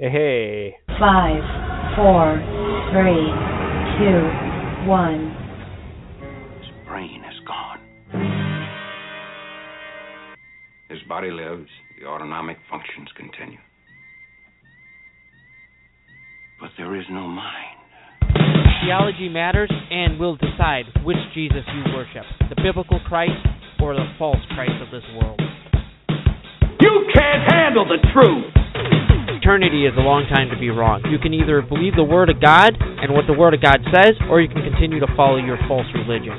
Hey. 5, 4, 3, 2, 1. His brain is gone. His body lives, the autonomic functions continue. But there is no mind. Theology matters and will decide which Jesus you worship, the biblical Christ or the false Christ of this world. You can't handle the truth! Eternity is a long time to be wrong. You can either believe the Word of God and what the Word of God says, or you can continue to follow your false religion.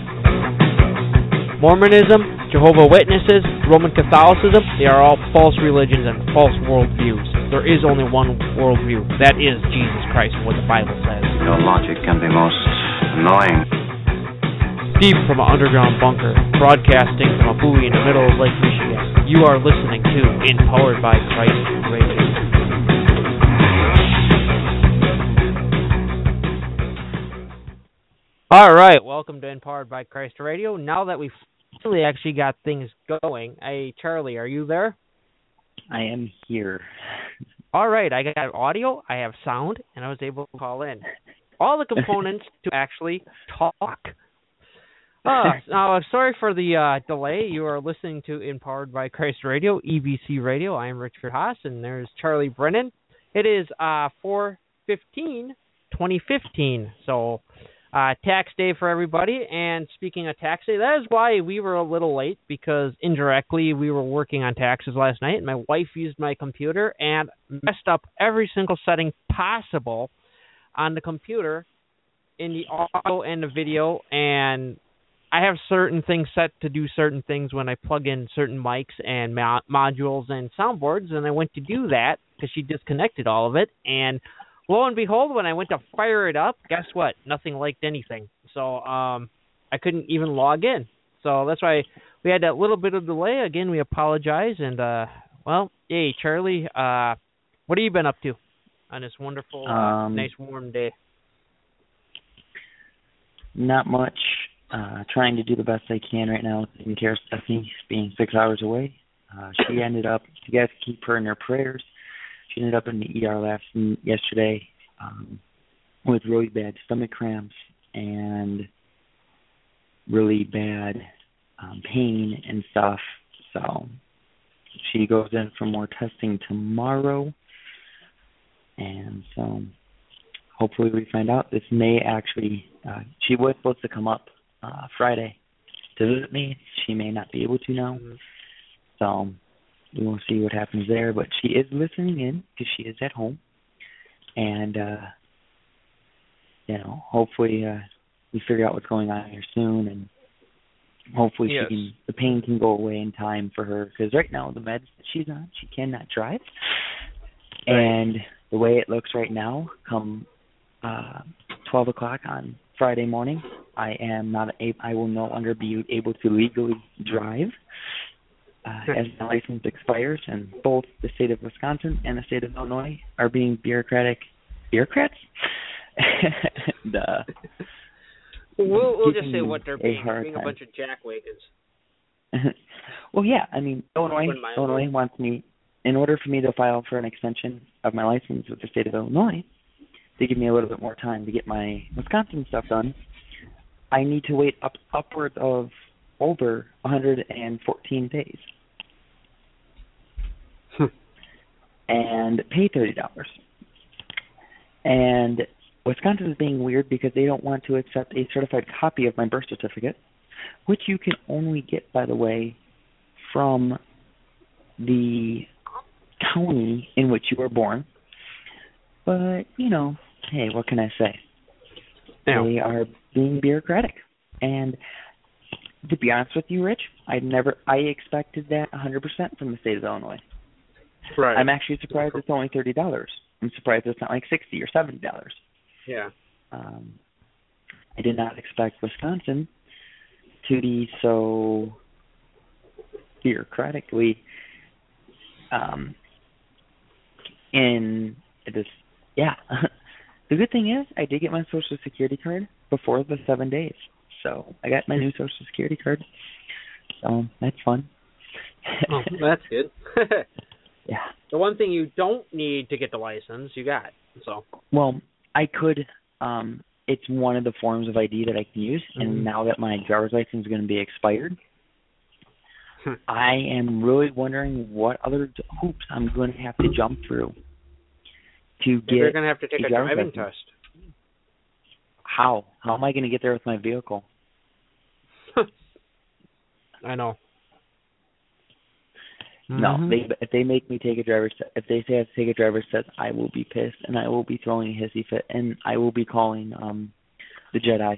Mormonism, Jehovah's Witnesses, Roman Catholicism, they are all false religions and false worldviews. There is only one worldview. That is Jesus Christ and what the Bible says. Your logic can be most annoying. Deep from an underground bunker, broadcasting from a buoy in the middle of Lake Michigan, you are listening to Empowered by Christ Radio. All right, welcome to Empowered by Christ Radio. Now that we've finally actually got things going, hey, Charlie, are you there? I am here. All right, I got audio, I have sound, and I was able to call in. All the components to actually talk. Now, sorry for the delay. You are listening to Empowered by Christ Radio, EBC Radio. I am Richard Haas, and there's Charlie Brennan. It is 4/15/2015, so tax day for everybody. And speaking of tax day, that is why we were a little late, because indirectly we were working on taxes last night, and my wife used my computer and messed up every single setting possible on the computer in the audio and the video, and I have certain things set to do certain things when I plug in certain mics and modules and soundboards, and I went to do that because she disconnected all of it, and lo and behold, when I went to fire it up, guess what? Nothing liked anything. So I couldn't even log in. So that's why we had that little bit of delay. Again, we apologize. And, well, hey, Charlie, what have you been up to on this wonderful, nice, warm day? Not much. Trying to do the best I can right now, taking care of Stephanie, being 6 hours away. She ended up, you guys keep her in your prayers. She ended up in the ER yesterday with really bad stomach cramps and really bad pain and stuff. So she goes in for more testing tomorrow. And so hopefully we find out. This may actually, she was supposed to come up Friday to visit me. She may not be able to now. So we will see what happens there, but she is listening in because she is at home, and hopefully we figure out what's going on here soon, and hopefully yes, the pain can go away in time for her, because right now the meds that she's on, she cannot drive, and the way it looks right now, come 12 o'clock on Friday morning, I will no longer be able to legally drive. As my license expires, and both the state of Wisconsin and the state of Illinois are being bureaucrats. We'll just say what they're being a bunch of jackwagons. Well, yeah, I mean, Illinois wants me, in order for me to file for an extension of my license with the state of Illinois, to give me a little bit more time to get my Wisconsin stuff done, I need to wait upwards of over 114 days. And pay $30. And Wisconsin is being weird because they don't want to accept a certified copy of my birth certificate, which you can only get, by the way, from the county in which you were born. But, hey, what can I say? Yeah. They are being bureaucratic. And to be honest with you, Rich, I expected that 100% from the state of Illinois. Right. I'm actually surprised it's only $30. I'm surprised it's not like $60 or $70. Yeah. I did not expect Wisconsin to be so bureaucratically in this. Yeah. The good thing is I did get my Social Security card before the 7 days. So I got my new Social Security card. So that's fun. Oh, that's good. Yeah. The one thing you don't need to get the license, you got. So. Well, I could. It's one of the forms of ID that I can use, and now that my driver's license is going to be expired, I am really wondering what other hoops I'm going to have to jump through to get. You're going to have to take a driving test. How? How am I going to get there with my vehicle? I know. No, if they make me take a driver's test, if they say I have to take a driver's test, I will be pissed, and I will be throwing a hissy fit, and I will be calling the Jedi.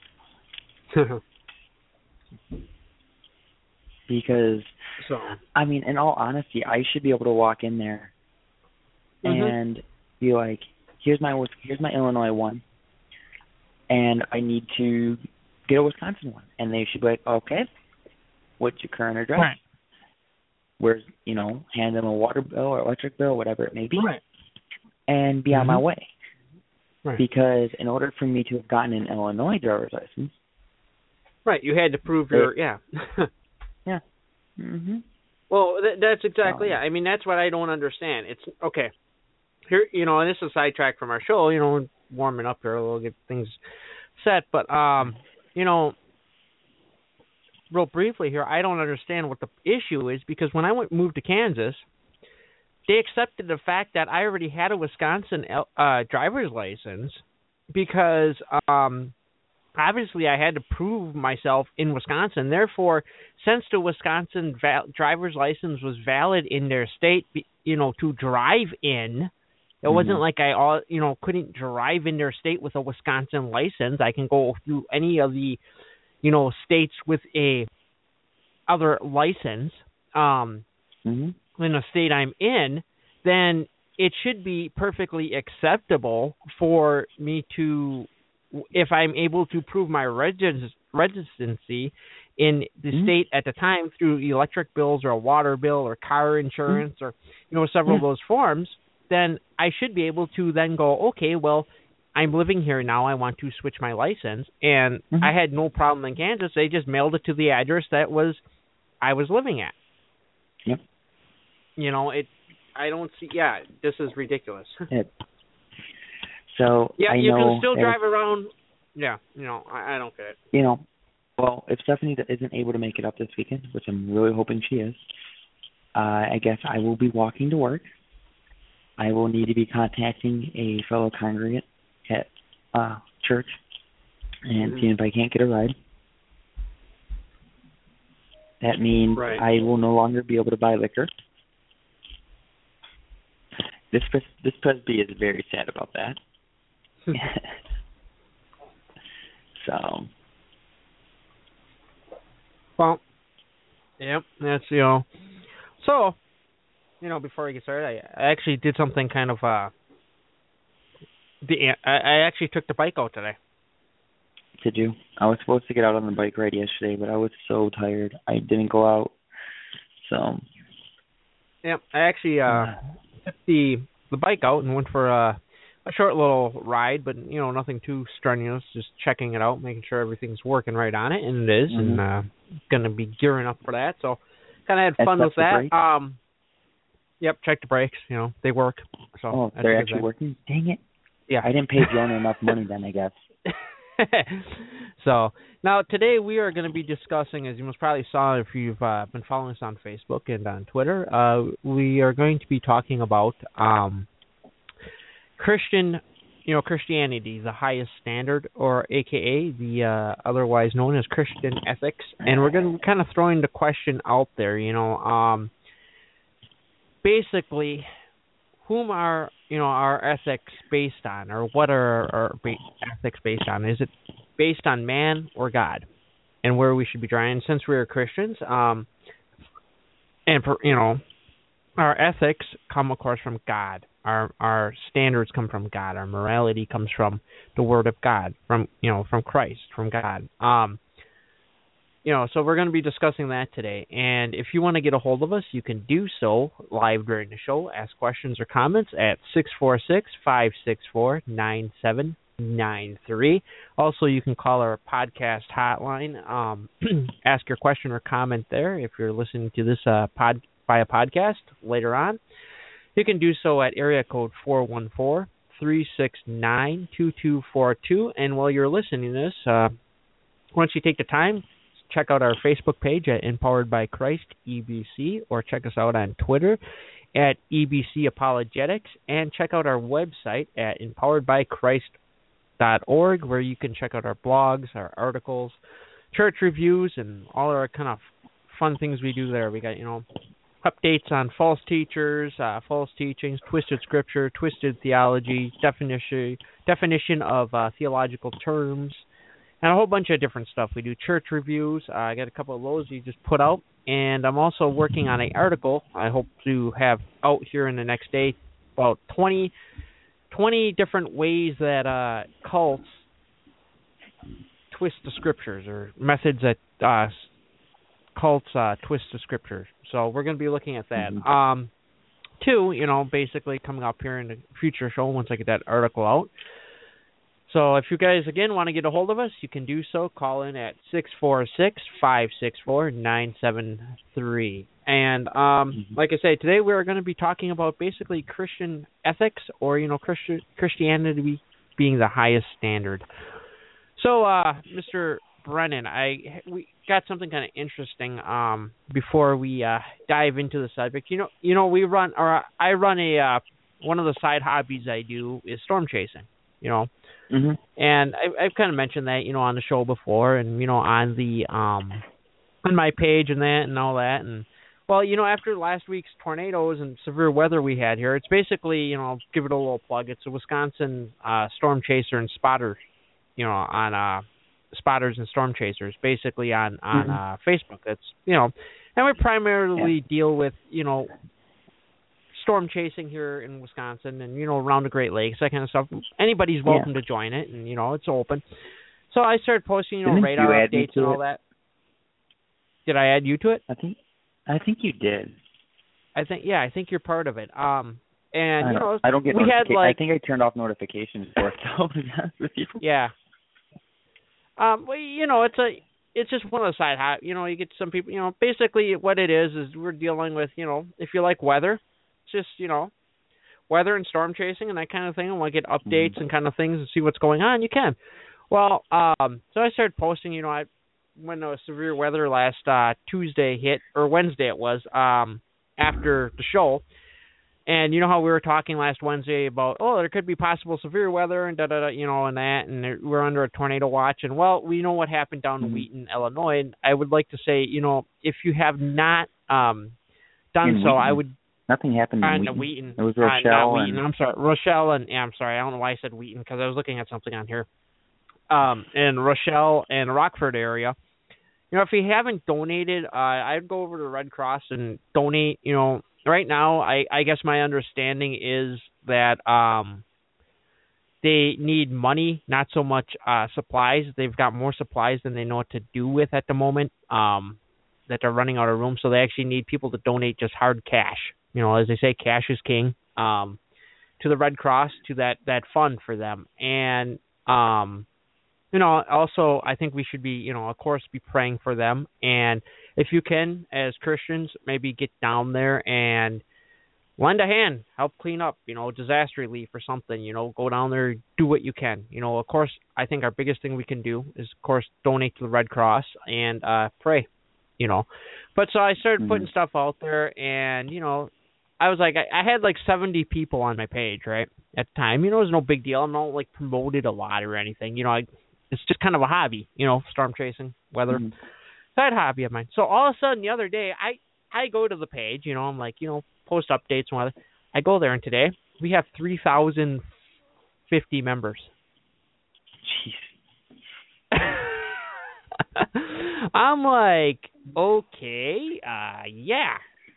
Because, I mean, in all honesty, I should be able to walk in there and be like, here's my Illinois one, and I need to get a Wisconsin one. And they should be like, okay, what's your current address? Right. Where's, hand them a water bill or electric bill, whatever it may be, and be on my way. Right. Because in order for me to have gotten an Illinois driver's license, right, you had to prove your yeah. Well, that's exactly it. I mean, that's what I don't understand. It's okay. Here, and this is a sidetrack from our show. Warming up here a little, get things set, but real briefly here, I don't understand what the issue is, because when I moved to Kansas, they accepted the fact that I already had a Wisconsin driver's license, because obviously I had to prove myself in Wisconsin. Therefore, since the Wisconsin driver's license was valid in their state, to drive in, it wasn't like I couldn't drive in their state with a Wisconsin license. I can go through any of the states with a other license in the state I'm in, then it should be perfectly acceptable for me to, if I'm able to prove my residency in the state at the time through electric bills or a water bill or car insurance or, several of those forms, then I should be able to then go, okay, well, I'm living here now. I want to switch my license, and I had no problem in Kansas. They just mailed it to the address that I was living at. Yep. I don't see. Yeah, this is ridiculous. So yeah, I you know can still drive around. Yeah, I don't get it. Well, if Stephanie isn't able to make it up this weekend, which I'm really hoping she is, I guess I will be walking to work. I will need to be contacting a fellow congregant at church and seeing if I can't get a ride. That means I will no longer be able to buy liquor. This Presby is very sad about that. So. Well, yep, that's So, before we get started, I actually did something kind of I actually took the bike out today. Did you? I was supposed to get out on the bike ride yesterday, but I was so tired. I didn't go out. So. Yeah, I actually took the bike out and went for a short little ride, but nothing too strenuous. Just checking it out, making sure everything's working right on it, and it is, and going to be gearing up for that. So, kind of had fun with that. Yep, check the brakes. They work. So they're actually working. Dang it. Yeah, I didn't pay Jonah enough money then, I guess. So, now today we are going to be discussing, as you most probably saw if you've been following us on Facebook and on Twitter, we are going to be talking about Christianity, the highest standard, or AKA the otherwise known as Christian ethics. And we're going to be kind of throwing the question out there, basically, whom are our ethics based on, or what are our ethics based on? Is it based on man or God, and where we should be drawing? Since we are Christians, and our ethics come, of course, from God. Our standards come from God. Our morality comes from the Word of God, from Christ, from God. So we're going to be discussing that today. And if you want to get a hold of us, you can do so live during the show. Ask questions or comments at 646-564-9793. Also, you can call our podcast hotline. Ask your question or comment there if you're listening to this via podcast later on, you can do so at area code 414-369-2242. And while you're listening to this, once you take the time, check out our Facebook page at Empowered by Christ EBC, or check us out on Twitter at EBC Apologetics, and check out our website at empoweredbychrist.org, where you can check out our blogs, our articles, church reviews, and all our kind of fun things we do there. We got, updates on false teachers, false teachings, twisted scripture, twisted theology, definition of theological terms, and a whole bunch of different stuff. We do church reviews. I got a couple of those we just put out. And I'm also working on an article I hope to have out here in the next day, about 20 different ways that cults twist the scriptures, or methods that cults twist the scriptures. So we're going to be looking at that. Two, basically coming up here in the future show once I get that article out. So if you guys, again, want to get a hold of us, you can do so. Call in at 646-564-973. And like I say, today we're going to be talking about basically Christian ethics, or, Christianity being the highest standard. So, Mr. Brennan, we got something kind of interesting before we dive into the subject. I run one of the side hobbies I do is storm chasing, And I've kind of mentioned that, on the show before, and, on the on my page and that and all that. And, well, after last week's tornadoes and severe weather we had here, it's basically, I'll give it a little plug. It's a Wisconsin storm chaser and spotter, on spotters and storm chasers, basically on Facebook. That's, and we primarily deal with, storm chasing here in Wisconsin and, around the Great Lakes, that kind of stuff. Anybody's welcome to join it, and, it's open. So I started posting, radar updates and all that. Did I add you to it? I think you did. I think you're part of it. And, I don't get notifications. I think I turned off notifications for it, though, to be honest with you. Yeah. Well, it's just one of the side hot. You get some people, basically what it is we're dealing with, if you like weather, just, weather and storm chasing and that kind of thing, and want to get updates and kind of things and see what's going on, you can. Well, so I started posting, when the severe weather last Tuesday hit, or Wednesday it was, after the show. And how we were talking last Wednesday about, there could be possible severe weather and and that, and we're under a tornado watch. And, well, we know what happened down in Wheaton, Illinois. And I would like to say, if you have not done so, I would... Nothing happened in Wheaton. It was Rochelle. I'm sorry, Rochelle, and I'm sorry, I don't know why I said Wheaton, because I was looking at something on here. In Rochelle and Rockford area. If you haven't donated, I'd go over to Red Cross and donate. Right now, I guess my understanding is that they need money, not so much supplies. They've got more supplies than they know what to do with at the moment. That they're running out of room, so they actually need people to donate just hard cash. As they say, cash is king. To the Red Cross, to that fund for them. And also I think we should be, of course, be praying for them. And if you can, as Christians, maybe get down there and lend a hand, help clean up, disaster relief or something, go down there, do what you can. Of course, I think our biggest thing we can do is, of course, donate to the Red Cross and pray, But so I started putting stuff out there, and, I was like, I had like 70 people on my page, right, at the time. It was no big deal. I'm not like promoted a lot or anything. It's just kind of a hobby, storm chasing, weather. Side hobby of mine. So all of a sudden the other day, I go to the page, I'm like, post updates and whatever. I go there, and today we have 3,050 members. Jeez. I'm like, okay, yeah.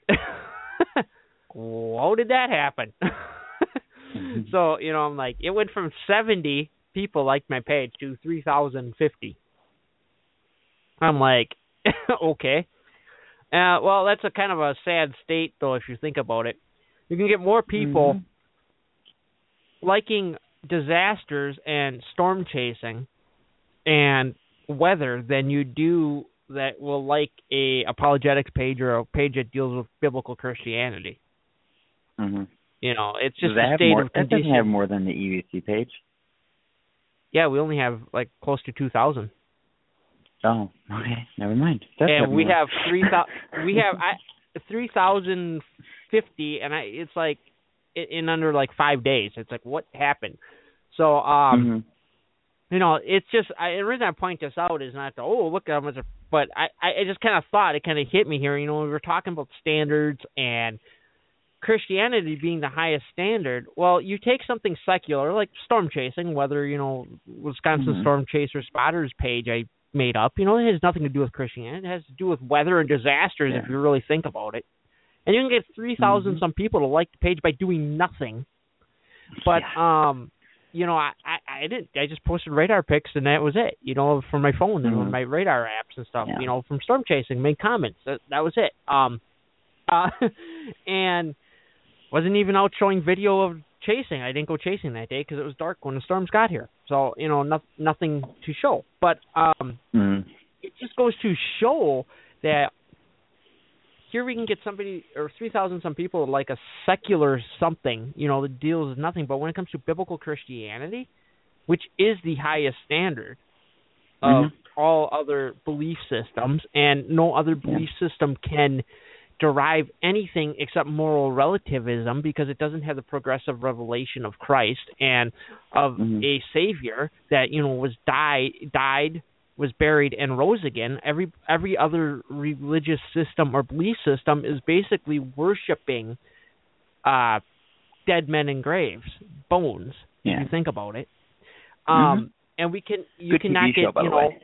How did that happen? So, I'm like, it went from 70 people liked my page to 3,050. I'm like, okay. Well, that's a kind of a sad state, though, if you think about it. You can get more people liking disasters and storm chasing and weather than you do that will like a apologetics page or a page that deals with biblical Christianity. Mm-hmm. It's just Does a state of that condition. doesn't have more than the EBC page. Yeah, we only have like close to 2,000. Oh, okay. Never mind. And we have 3,000. We have 3,050, and it's like in under like 5 days. It's like, what happened? So, it's just the reason I point this out is not to look at them, but I just kind of thought it kind of hit me here. We were talking about standards and Christianity being the highest standard. Well, you take something secular like storm chasing, whether Wisconsin Storm Chaser Spotters page I made up. It has nothing to do with Christianity. It has to do with weather and disasters if you really think about it. And you can get 3,000 some people to like the page by doing nothing. But I didn't. I just posted radar pics and that was it. From my phone and on my radar apps and stuff. Yeah. From storm chasing, made comments. That was it. And wasn't even out showing video of chasing. I didn't go chasing that day because it was dark when the storms got here. So nothing to show. But it just goes to show that here we can get somebody or 3,000 some people like a secular something, that deals with nothing. But when it comes to biblical Christianity, which is the highest standard of all other belief systems, and no other belief system can derive anything except moral relativism because it doesn't have the progressive revelation of Christ and of a Savior that was died, was buried, and rose again. Every other religious system or belief system is basically worshiping dead men in graves, bones. If you think about it, and you cannot get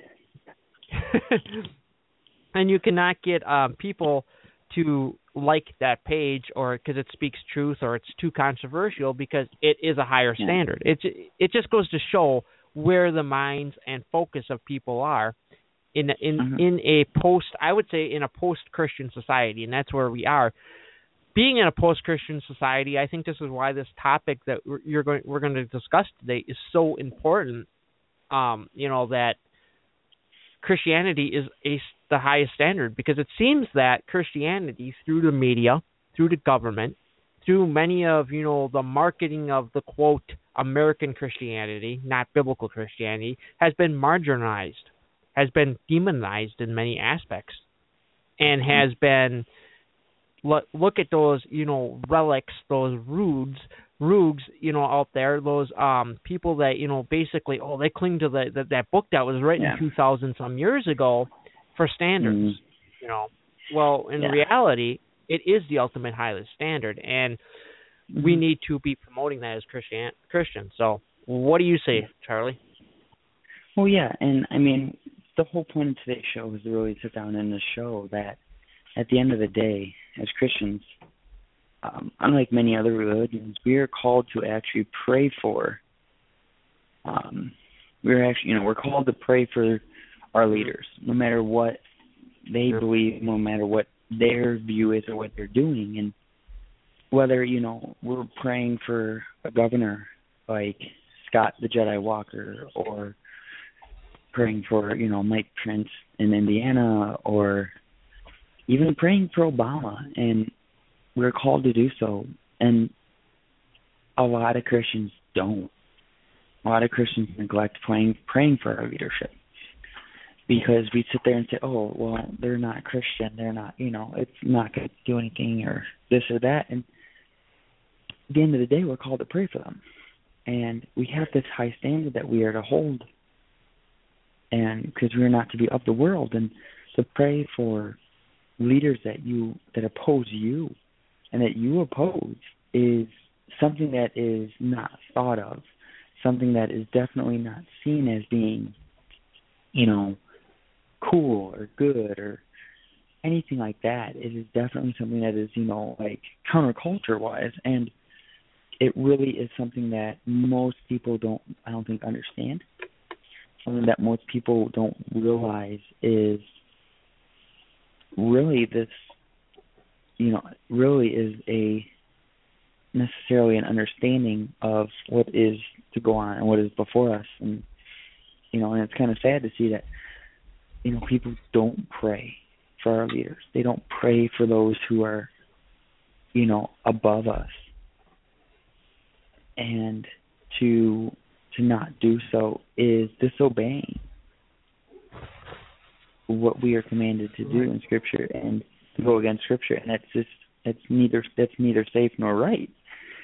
and you cannot get people to like that page or because it speaks truth or it's too controversial because it is a higher standard. It just goes to show where the minds and focus of people are in a post-Christian society, and that's where we are. Being in a post-Christian society, I think this is why this topic that we're going to discuss today is so important. That Christianity is the highest standard because it seems that Christianity, through the media, through the government, through many of the marketing of the quote American Christianity, not biblical Christianity, has been marginalized, has been demonized in many aspects, and has been look at those relics, those roogs out there, those people that basically they cling to that book that was written 2,000 some years ago for standards. Well, in reality, it is the ultimate highest standard, and we need to be promoting that as Christians. So, what do you say, Charlie? Well, yeah, and I mean, the whole point of today's show is to really sit down and to show that at the end of the day, as Christians, unlike many other religions, we are called to actually pray for. We're called to pray for our leaders, no matter what they believe, no matter what their view is or what they're doing, and whether we're praying for a governor like Scott the Jedi Walker, or praying for Mike Pence in Indiana, or even praying for Obama, and we're called to do so, and a lot of Christians don't. A lot of Christians neglect praying for our leadership because we sit there and say, oh, well, they're not Christian, they're not, it's not going to do anything or this or that, and at the end of the day, we're called to pray for them, and we have this high standard that we are to hold, and because we are not to be of the world, and to pray for leaders that oppose you and that you oppose is something that is not thought of, something that is definitely not seen as being, cool or good or anything like that. It is definitely something that is, like counterculture-wise, and it really is something that most people I don't think understand. Something that most people don't realize is really this, really is necessarily an understanding of what is to go on and what is before us. And, and it's kind of sad to see that people don't pray for our leaders. They don't pray for those who are, above us. And to not do so is disobeying what we are commanded to do in Scripture and to go against Scripture, and that's neither safe nor right.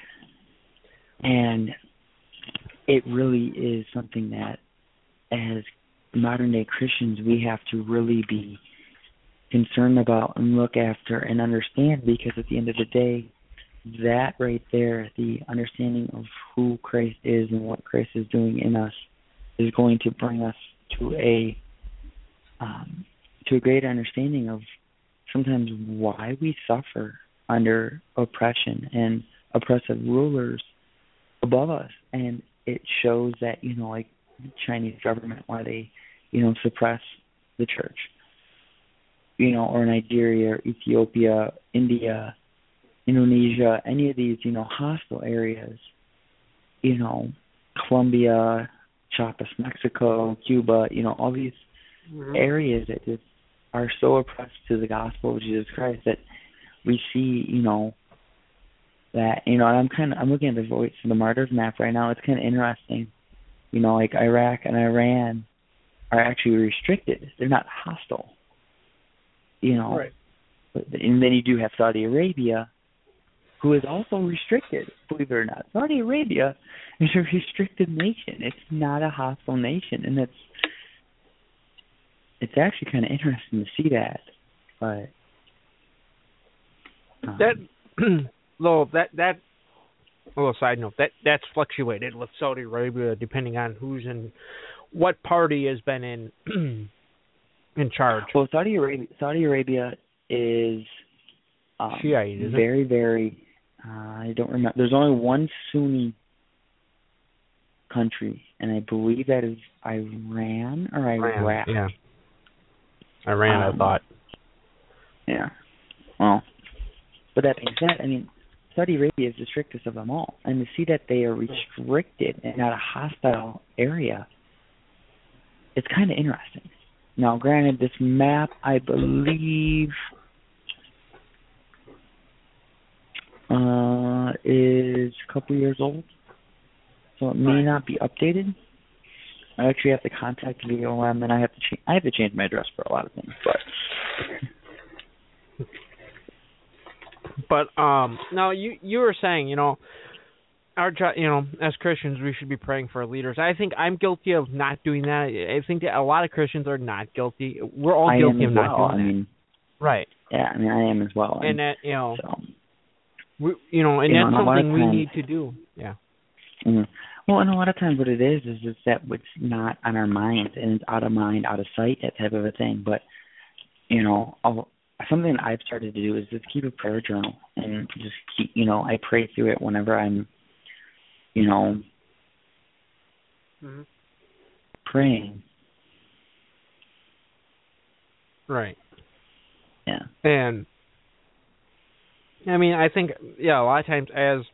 And it really is something that, as modern day Christians, we have to really be concerned about and look after and understand, because at the end of the day, that right there, the understanding of who Christ is and what Christ is doing in us, is going to bring us to a greater understanding of sometimes why we suffer under oppression and oppressive rulers above us. And it shows that, like the Chinese government, why they, suppress the church, or Nigeria, or Ethiopia, India, Indonesia, any of these, hostile areas, Colombia, Chiapas, Mexico, Cuba, all these areas that just are so oppressed to the gospel of Jesus Christ that we see, that, and I'm looking at the Voice of the Martyrs map right now. It's kind of interesting, like Iraq and Iran are actually restricted. They're not hostile, Right. And then you do have Saudi Arabia, who is also restricted, believe it or not. Saudi Arabia is a restricted nation. It's not a hostile nation, and it's actually kind of interesting to see that. But that little side note, that's fluctuated with Saudi Arabia depending on who's in what party has been in charge. Well, Saudi Arabia is Shiite, isn't very, very. I don't remember. There's only one Sunni country, and I believe that is Iran or Iraq. Yeah. Iran, I thought. Yeah. Well, but that being said, Saudi Arabia is the strictest of them all, and to see that they are restricted and not a hostile area, it's kind of interesting. Now, granted, this map, I believe, is a couple years old, so it may not be updated. I actually have to contact VOM, and I have to change my address for a lot of things, But now you were saying, our as Christians we should be praying for our leaders. I think I'm guilty of not doing that. I think that a lot of Christians are not guilty. We're all guilty of not doing that. Right. Yeah, I am as well. And that so, that's something we need to do. Yeah. Mm-hmm. Well, and a lot of times what it is that it's not on our minds, and it's out of mind, out of sight, that type of a thing. But, something that I've started to do is just keep a prayer journal and just keep, I pray through it whenever I'm, praying. Right. Yeah. And, I think, a lot of times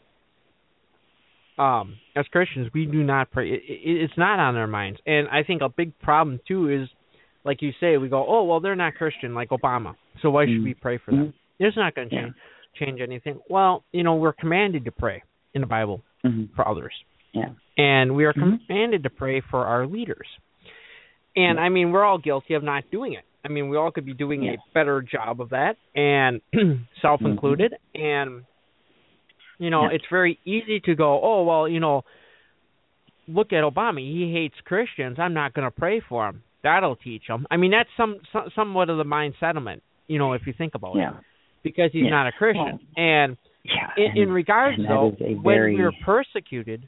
as Christians, we do not pray. It's not on our minds. And I think a big problem, too, is, like you say, we go, oh, well, they're not Christian, like Obama, so why should we pray for them? It's not going to change anything. Well, we're commanded to pray in the Bible for others. Yeah. And we are commanded to pray for our leaders. And, we're all guilty of not doing it. We all could be doing a better job of that, and self-included. And, it's very easy to go, oh, well, look at Obama. He hates Christians. I'm not going to pray for him. That'll teach him. That's somewhat of the mind settlement, if you think about it, because he's not a Christian. And in regards, though, when we're persecuted,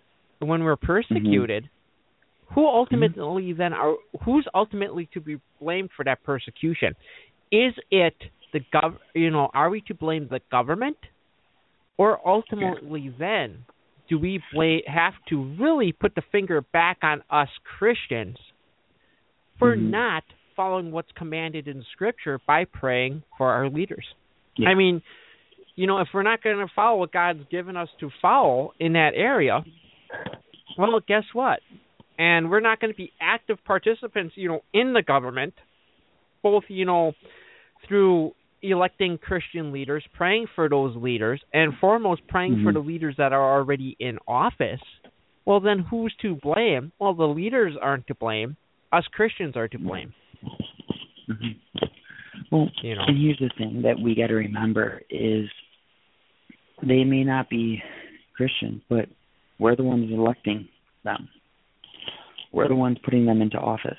who ultimately who's ultimately to be blamed for that persecution? Is it are we to blame the government, or ultimately then do we have to really put the finger back on us Christians for not following what's commanded in Scripture by praying for our leaders? Yeah. If we're not going to follow what God's given us to follow in that area, well, guess what? And we're not going to be active participants, in the government both, through electing Christian leaders, praying for those leaders, and foremost praying for the leaders that are already in office, well, then who's to blame? Well, the leaders aren't to blame. Us Christians are to blame. Well, and here's the thing that we got to remember is they may not be Christian, but we're the ones electing them. We're the ones putting them into office.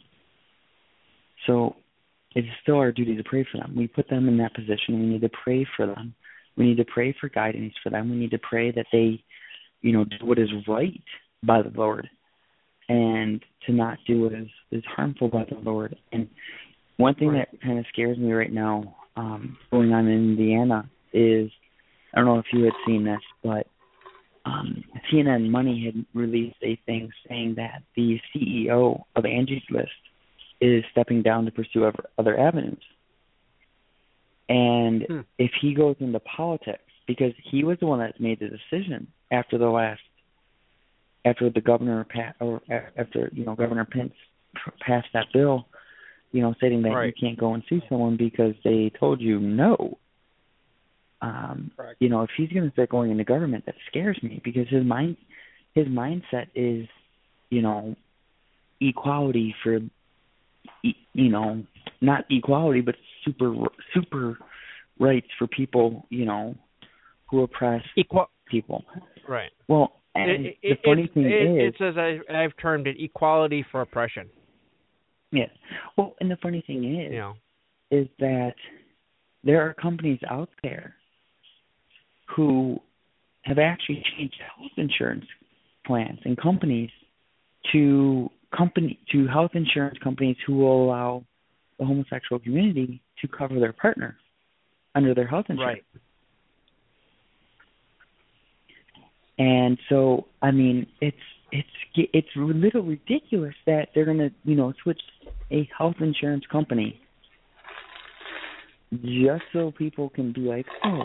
So it's still our duty to pray for them. We put them in that position. We need to pray for them. We need to pray for guidance for them. We need to pray that they, do what is right by the Lord and to not do what is harmful by the Lord. And one thing that kind of scares me right now going on in Indiana is, I don't know if you had seen this, but CNN Money had released a thing saying that the CEO of Angie's List is stepping down to pursue other avenues. And if he goes into politics, because he was the one that made the decision after the governor Governor Pence passed that bill, stating that you can't go and sue someone because they told you no. If he's going to start going into government, that scares me because his mindset is, equality for, not equality, but super rights for people, who oppress people. Right. Well, and the funny thing is, it's as I've termed it, equality for oppression. Yeah. Well, and the funny thing is that there are companies out there who have actually changed health insurance plans and companies to health insurance companies who will allow the homosexual community to cover their partner under their health insurance. Right. And so, I mean, it's a little ridiculous that they're going to, switch a health insurance company just so people can be like, oh,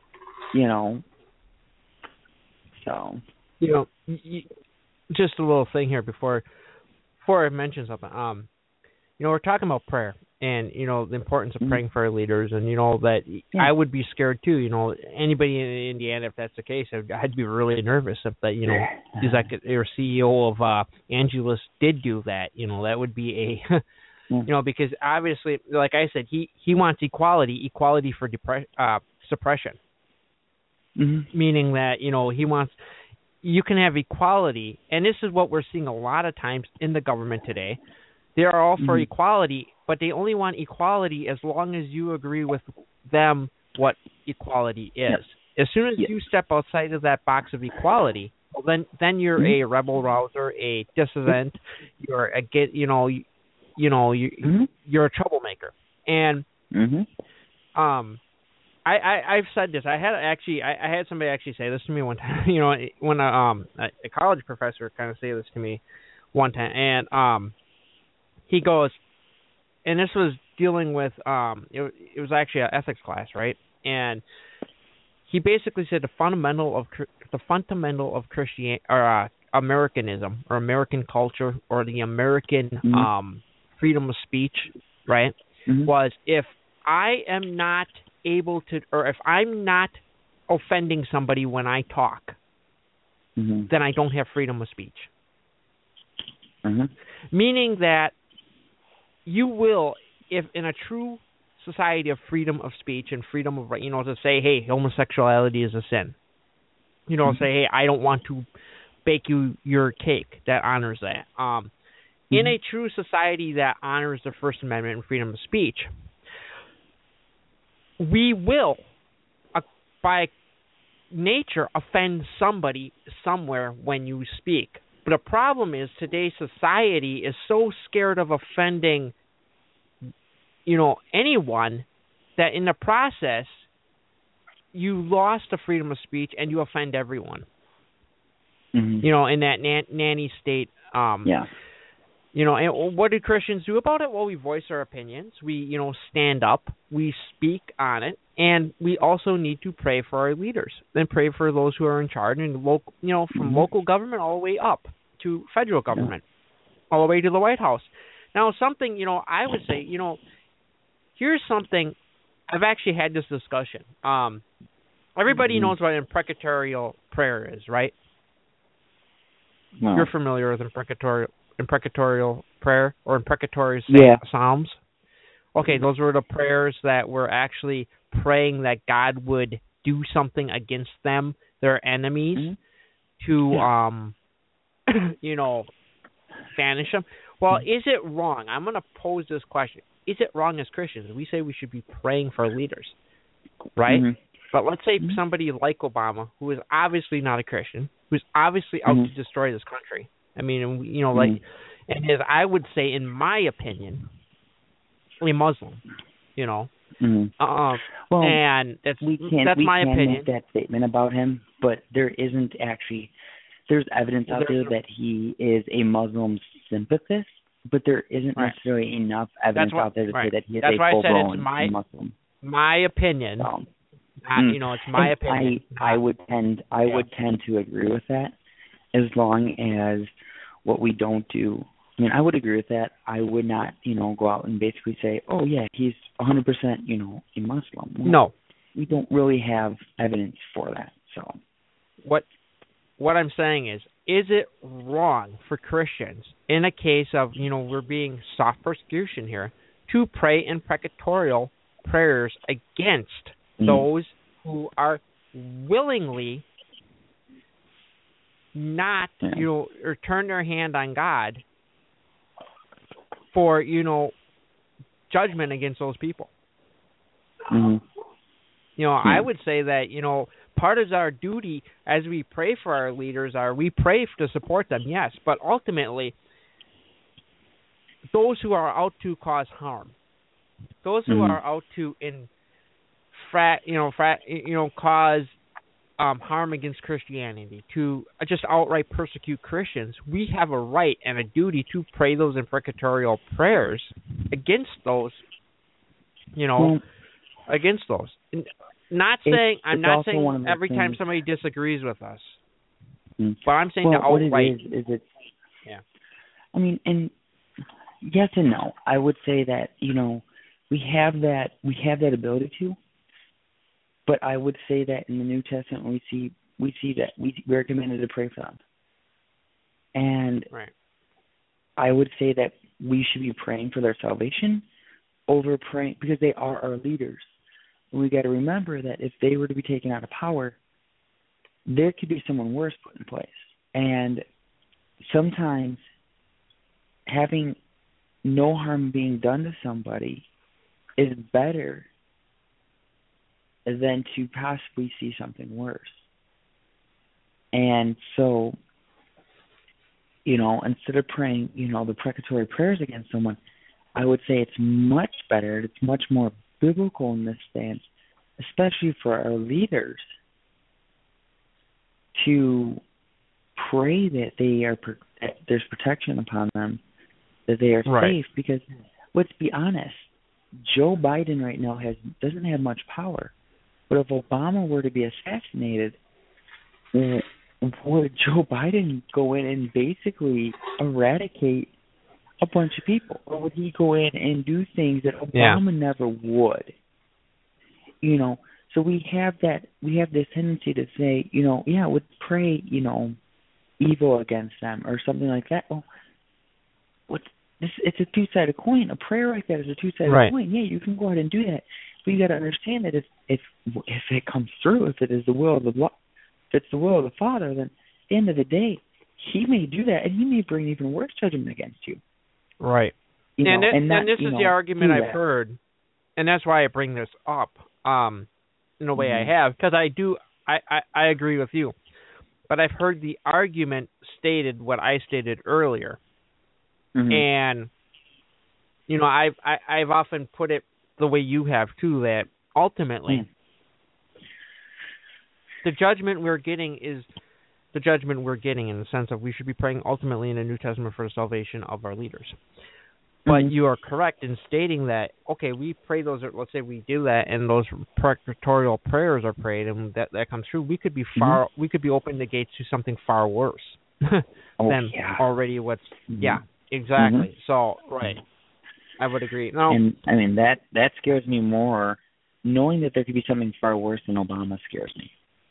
so. Just a little thing here before I mention something. We're talking about prayer and, the importance of praying for our leaders and, that I would be scared too. Anybody in Indiana, if that's the case, I'd be really nervous if that, he's like your CEO of Angelus did do that. That would be a, because obviously, like I said, he wants equality for suppression. Meaning that, he wants, you can have equality, and this is what we're seeing a lot of times in the government today. They are all for equality, but they only want equality as long as you agree with them what equality is. Yep. As soon as you step outside of that box of equality, well, then you're a rebel rouser, a dissident, you're you're a troublemaker. And I've said this. I had somebody actually say this to me one time. When a college professor kind of say this to me one time, and he goes, and this was dealing with it was actually an ethics class, right? And he basically said the fundamental of Christian or Americanism or American culture or the American freedom of speech, right? Was if I am not able to, or if I'm not offending somebody when I talk, then I don't have freedom of speech. Meaning that you will, if in a true society of freedom of speech and freedom of, to say, hey, homosexuality is a sin. Say, hey, I don't want to bake you your cake that honors that. In a true society that honors the First Amendment and freedom of speech, we will, by nature, offend somebody somewhere when you speak. But the problem is today's society is so scared of offending, anyone that in the process you lost the freedom of speech and you offend everyone. In that nanny state. And what do Christians do about it? Well, we voice our opinions. We, stand up. We speak on it. And we also need to pray for our leaders and pray for those who are in charge and from local government all the way up to federal government, all the way to the White House. Now, something, I would say, here's something. I've actually had this discussion. Everybody knows what imprecatory prayer is, right? No. You're familiar with imprecatory prayer or imprecatory psalms? Okay, those were the prayers that were actually praying that God would do something against them, their enemies, to, banish them. Well, is it wrong? I'm going to pose this question. Is it wrong as Christians? We say we should be praying for leaders, right? But let's say somebody like Obama, who is obviously not a Christian, who's obviously out to destroy this country. I mean, and is, I would say, in my opinion, a Muslim, and that's my opinion. Make that statement about him, but there isn't actually. There's evidence out there that he is a Muslim sympathist, but there isn't necessarily enough evidence out there to say that he is a full-blown Muslim. My opinion. It's my opinion. I would tend to agree with that, as long as what we don't do. I mean, I would agree with that. I would not, go out and basically say, oh yeah, he's 100%, a Muslim. Well, no, we don't really have evidence for that. So, what I'm saying is it wrong for Christians in a case of, we're being soft persecution here, to pray imprecatory prayers against those who are willingly not, or turn their hand on God for, judgment against those people? I would say that, part of our duty as we pray for our leaders we pray to support them, yes, but ultimately, those who are out to cause harm, those who are out to cause harm against Christianity, to just outright persecute Christians, we have a right and a duty to pray those imprecatory prayers against those, against those. I'm not saying every time somebody disagrees with us, but I'm saying that outright. I mean, and yes and no. I would say that we have that ability to, but I would say that in the New Testament we see that we're commanded to pray for them, and I would say that we should be praying for their salvation over praying, because they are our leaders. We got to remember that if they were to be taken out of power, there could be someone worse put in place. And sometimes having no harm being done to somebody is better than to possibly see something worse. And so, instead of praying, the precatory prayers against someone, I would say it's much better, it's much more biblical in this stance, especially for our leaders, to pray that there's protection upon them, that they are safe. Because let's be honest, Joe Biden right now doesn't have much power. But if Obama were to be assassinated, would Joe Biden go in and basically eradicate a bunch of people, or would he go in and do things that Obama never would? So we have this tendency to say, let's pray, evil against them or something like that. Well, it's a two-sided coin. A prayer like that is a two-sided coin. Yeah, you can go ahead and do that, but you got to understand that if it comes through, if it is the will of if it's the will of the Father, then at the end of the day, He may do that, and He may bring even worse judgment against you. Right. And this is the argument I've heard, and that's why I bring this up in the way I have, because I agree with you. But I've heard the argument stated what I stated earlier. And, I've often put it the way you have, too, that ultimately the judgment we're getting is the judgment we're getting in the sense of we should be praying ultimately in the New Testament for the salvation of our leaders. But you are correct in stating that, okay, we pray those, let's say we do that and those precatory prayers are prayed and that comes true, we could be we could be opening the gates to something far worse than already what's, exactly. So, I would agree. No. And I mean that scares me more. Knowing that there could be something far worse than Obama scares me.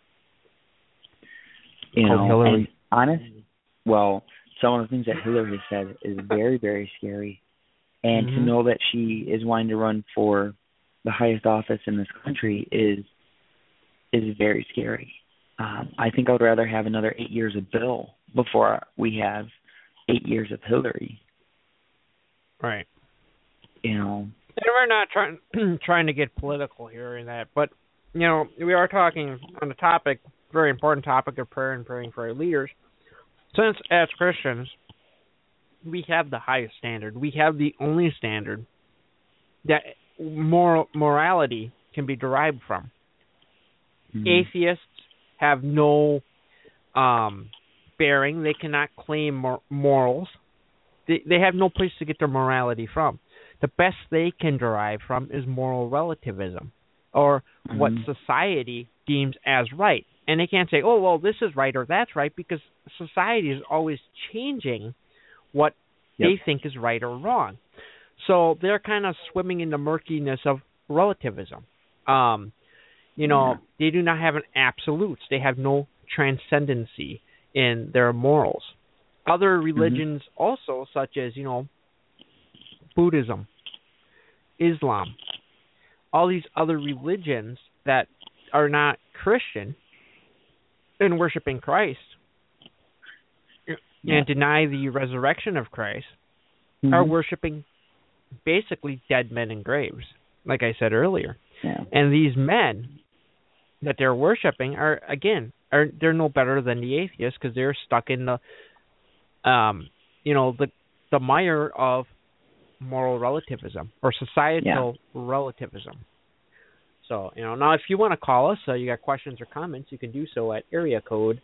You know, Hillary. And some of the things that Hillary said is very, very scary. And to know that she is wanting to run for the highest office in this country is very scary. I think I would rather have another 8 years of Bill before we have 8 years of Hillary. Right. You know. And we're not trying to get political here and that, but you know, we are talking on the topic, very important topic of prayer and praying for our leaders. Since as Christians, we have the highest standard. We have the only standard that morality can be derived from. Atheists have no bearing. They cannot claim morals. They have no place to get their morality from. The best they can derive from is moral relativism, or what society deems as right. And they can't say, oh, well, this is right or that's right, because society is always changing what they think is right or wrong. So they're kind of swimming in the murkiness of relativism. You know, they do not have an absolutes. They have no transcendency in their morals. Other religions also, such as, you know, Buddhism, Islam, all these other religions that are not Christian and worshiping Christ and deny the resurrection of Christ are worshiping basically dead men in graves, like I said earlier. And these men that they're worshiping they're no better than the atheists, because they're stuck in the the mire of moral relativism or societal relativism. So, you know, now if you want to call us, you got questions or comments, you can do so at area code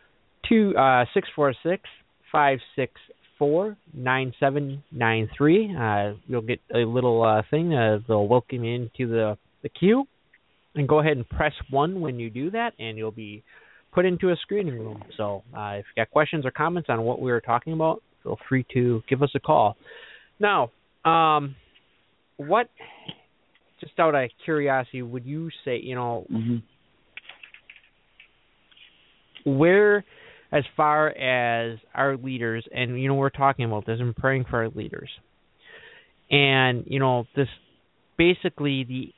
646-564-9793. You'll get a little thing. They'll welcome you into the queue. And go ahead and press 1 when you do that, and you'll be put into a screening room. So if you got questions or comments on what we were talking about, feel free to give us a call. Now, what, just out of curiosity, would you say, you know, where, as far as our leaders, and, you know, we're talking about this and praying for our leaders, and, you know, this basically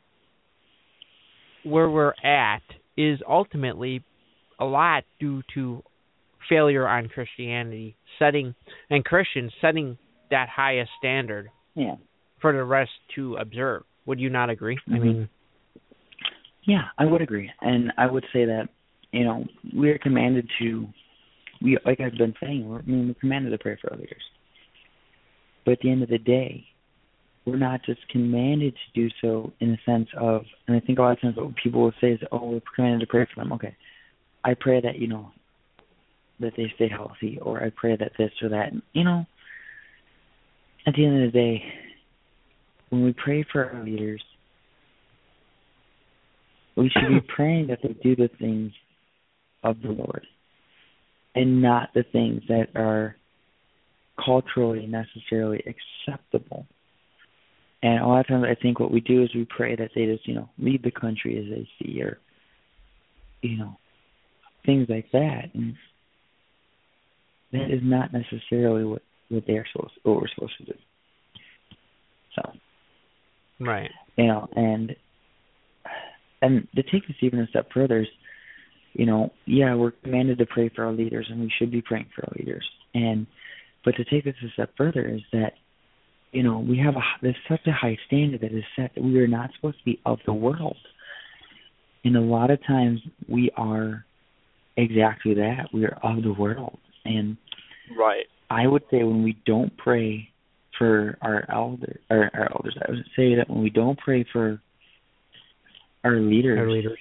where we're at is ultimately a lot due to failure on Christianity and Christians setting that highest standard for the rest to observe. Would you not agree? I mean, yeah, I would agree, and I would say that, you know, we're commanded to. Like I've been saying, we're commanded to pray for our leaders. But at the end of the day, we're not just commanded to do so in the sense of, and I think a lot of times what people will say is, oh, we're commanded to pray for them. Okay, I pray that, you know, that they stay healthy, or I pray that this or that. And, you know, at the end of the day, when we pray for our leaders, we should be praying that they do the things of the Lord and not the things that are culturally necessarily acceptable. And a lot of times I think what we do is we pray that they just, you know, lead the country as they see, or, you know, things like that. And that is not necessarily what we're supposed to do. So, right. You know, and to take this even a step further is, you know, yeah, we're commanded to pray for our leaders, and we should be praying for our leaders. But to take this a step further is that, you know, we have there's such a high standard that is set that we are not supposed to be of the world. And a lot of times we are exactly that. We are of the world. And I would say when we don't pray for our elders, I would say that when we don't pray for our leaders,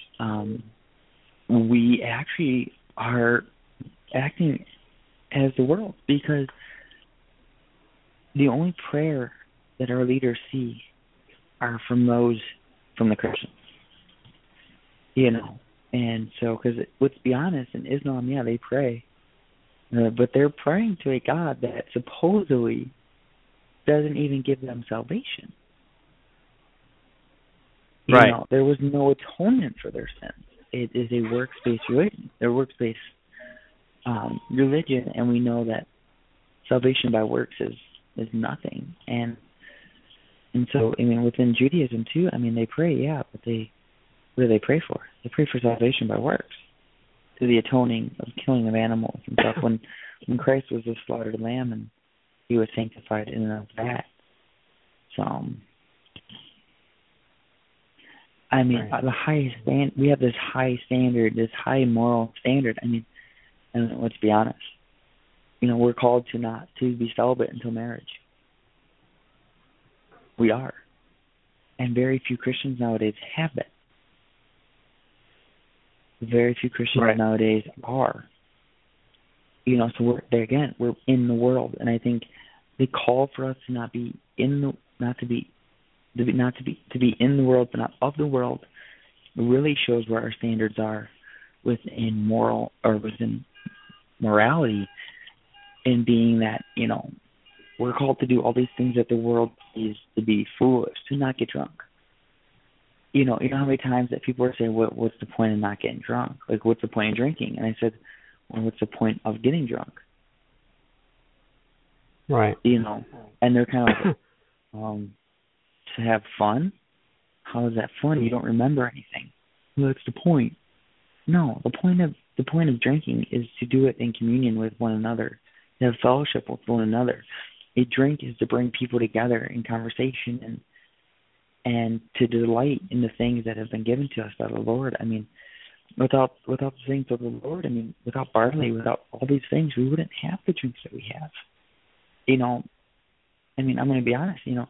we actually are acting as the world, because the only prayer that our leaders see are from the Christians, you know. And so, because let's be honest, in Islam, yeah, they pray, but they're praying to a God that supposedly doesn't even give them salvation. Right. You know, there was no atonement for their sins. It is a works-based religion. They're works-based religion, and we know that salvation by works is nothing. And so, I mean, within Judaism too, I mean, they pray, yeah, but what do they pray for? They pray for salvation by works, through the atoning of killing of animals and stuff. When Christ was the slaughtered lamb, and he was sanctified in and of that. So, I mean, the highest we have this high standard, this high moral standard. I mean, and let's be honest, you know, we're called to not to be celibate until marriage. We are. And very few Christians nowadays have that. Very few Christians nowadays are. You know, so we're there again. We're in the world, and I think the call for us to not be in the, to be in the world, but not of the world, really shows where our standards are within morality, in being that, you know, we're called to do all these things that the world sees to be foolish, to not get drunk. You know how many times that people are saying, what's the point of not getting drunk? Like, what's the point of drinking? And I said, well, what's the point of getting drunk? Right. You know, and they're kind of like, to have fun? How is that fun? You don't remember anything. Well, that's the point. No, the point of drinking is to do it in communion with one another, to have fellowship with one another. A drink is to bring people together in conversation and to delight in the things that have been given to us by the Lord. I mean, without the things of the Lord, I mean, without barley, without all these things, we wouldn't have the drinks that we have. You know, I mean, I'm going to be honest, you know,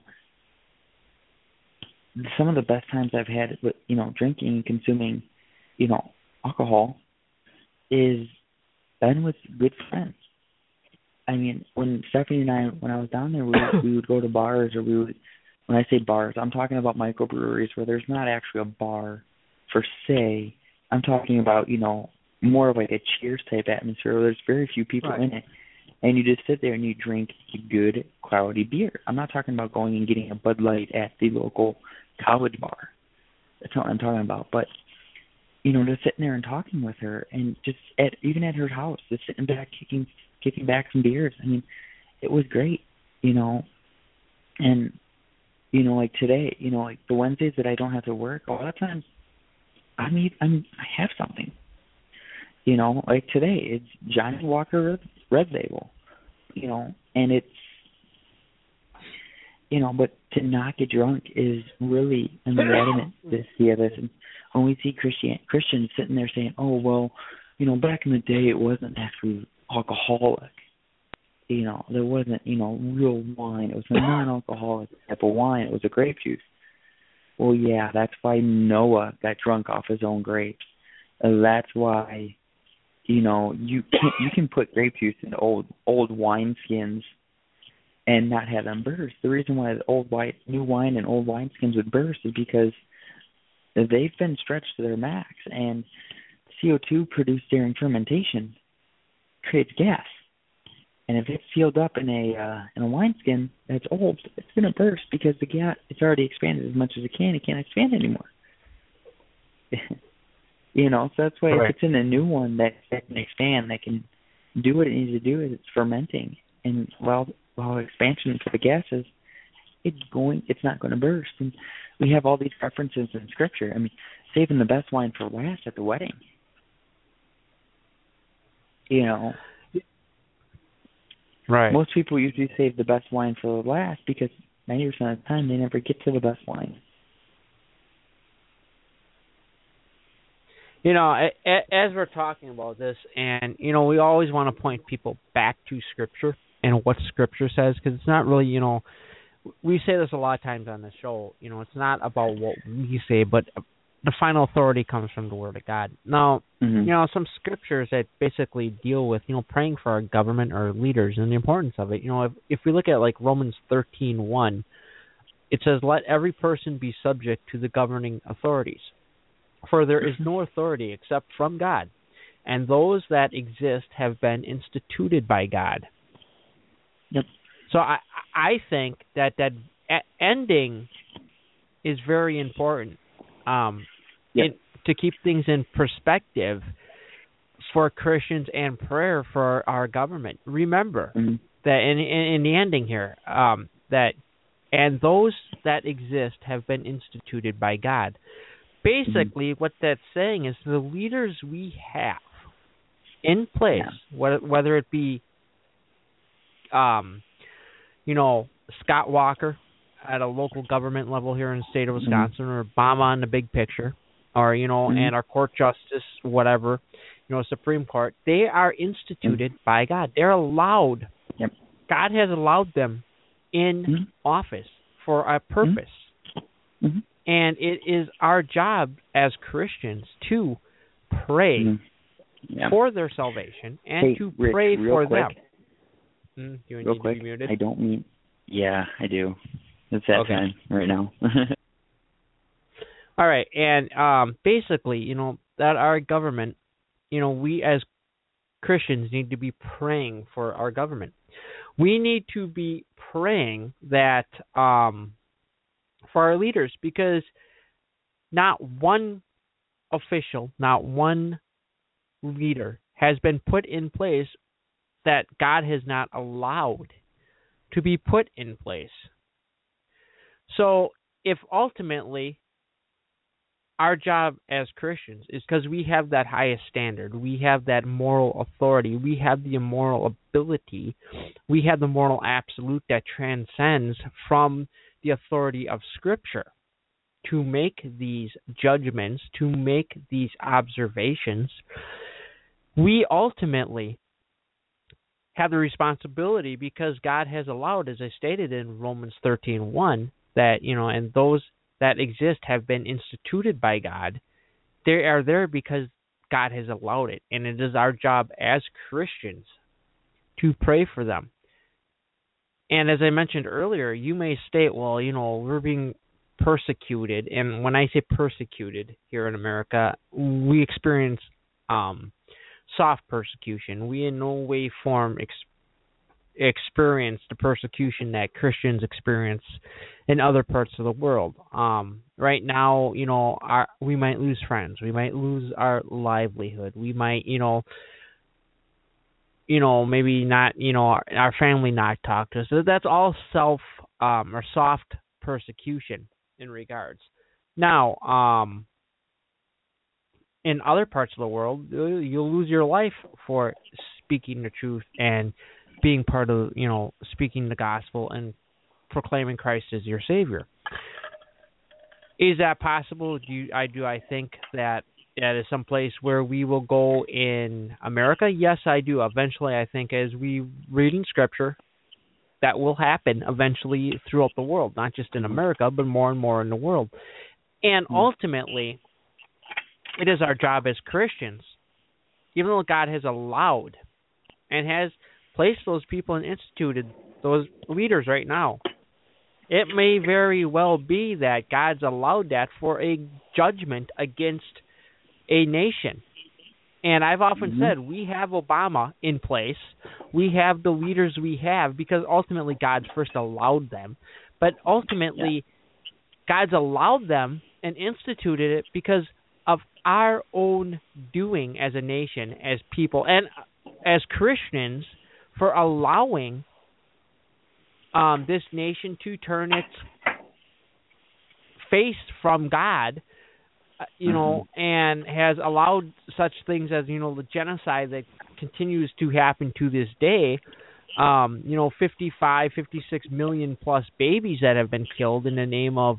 some of the best times I've had with, you know, drinking and consuming, you know, alcohol is been with good friends. I mean, when Stephanie and I, when I was down there, we would go to bars, or when I say bars, I'm talking about microbreweries where there's not actually a bar per se. I'm talking about, you know, more of like a Cheers type atmosphere where there's very few people in it. And you just sit there and you drink good quality beer. I'm not talking about going and getting a Bud Light at the local college bar. That's not what I'm talking about. But, you know, just sitting there and talking with her, and just even at her house, just sitting back, kicking back some beers. I mean, it was great, you know. And, you know, like today, you know, like the Wednesdays that I don't have to work, a lot of times I have something. You know, like today, it's Johnny Walker Red Label, you know, and it's, you know, but to not get drunk is really an impediment to see this. And when we see Christians sitting there saying, oh, well, you know, back in the day, it wasn't actually alcoholic. You know, there wasn't, you know, real wine. It was a non-alcoholic type of wine. It was a grape juice. Well, yeah, that's why Noah got drunk off his own grapes. That's why, you know, you can put grape juice in old wine skins and not have them burst. The reason why the new wine and old wine skins would burst is because they've been stretched to their max, and CO2 produced during fermentation creates gas. And if it's sealed up in a wineskin that's old, it's going to burst because the gas, it's already expanded as much as it can. It can't expand anymore. You know, so that's why if it's in a new one that can expand, that can do what it needs to do, is it's fermenting. And while expansion for the gases, it's not going to burst. And we have all these references in Scripture. I mean, saving the best wine for last at the wedding. You know. Right. Most people usually save the best wine for last because 90% of the time they never get to the best wine. You know, as we're talking about this, and, you know, we always want to point people back to Scripture and what Scripture says, because it's not really, you know, we say this a lot of times on the show, you know, it's not about what we say, but the final authority comes from the Word of God. Now, you know, some Scriptures that basically deal with, you know, praying for our government or leaders and the importance of it. You know, if we look at, like, Romans 13:1, it says, let every person be subject to the governing authorities. For there is no authority except from God, and those that exist have been instituted by God. Yep. So I think that ending is very important to keep things in perspective for Christians and prayer for our government. Remember that in the ending here, that and those that exist have been instituted by God. Basically, what that's saying is the leaders we have in place, whether it be, Scott Walker at a local government level here in the state of Wisconsin, or Obama in the big picture, or and our court justice, whatever, Supreme Court, they are instituted by God. They're allowed. Yep. God has allowed them in office for a purpose. And it is our job as Christians to pray for their salvation and to pray for them. You real need quick, to be muted? I don't mean... Yeah, I do. It's that time right now. All right, and basically, that our government, we as Christians need to be praying for our government. We need to be praying that for our leaders, because not one official, not one leader has been put in place that God has not allowed to be put in place. So if ultimately our job as Christians is, because we have that highest standard, we have that moral authority, we have the moral ability, we have the moral absolute that transcends from the authority of Scripture to make these judgments, to make these observations, we ultimately have the responsibility, because God has allowed, as I stated in Romans 13:1, that, and those that exist have been instituted by God. They are there because God has allowed it, and it is our job as Christians to pray for them. And as I mentioned earlier, you may state, well, we're being persecuted. And when I say persecuted here in America, we experience soft persecution. We in no way, form experience the persecution that Christians experience in other parts of the world. Right now, we might lose friends. We might lose our livelihood. We might, maybe not, our family not talk to us. So that's all or soft persecution in regards. Now, in other parts of the world, you'll lose your life for speaking the truth and being part of, speaking the gospel and proclaiming Christ as your Savior. Is that possible? I think that is some place where we will go in America? Yes, I do. Eventually, I think, as we read in Scripture, that will happen eventually throughout the world, not just in America, but more and more in the world. And ultimately, it is our job as Christians, even though God has allowed and has placed those people and instituted those leaders right now, it may very well be that God's allowed that for a judgment against a nation. And I've often said, we have Obama in place. We have the leaders we have because ultimately God's first allowed them. But ultimately, God's allowed them and instituted it because of our own doing as a nation, as people, and as Christians, for allowing this nation to turn its face from God, and has allowed such things as, the genocide that continues to happen to this day. 55, 56 million plus babies that have been killed in the name of,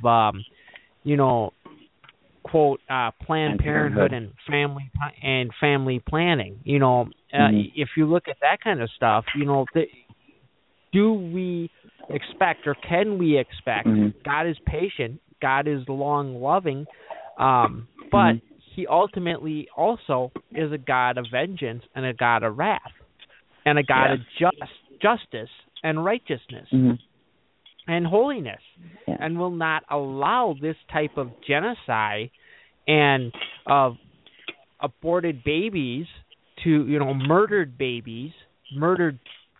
quote, Planned Parenthood and family planning. If you look at that kind of stuff, do we expect, or can we expect? God is patient. God is long-loving. But he ultimately also is a God of vengeance and a God of wrath and a God of justice and righteousness and holiness, and will not allow this type of genocide and of aborted babies to, murdered babies, murdered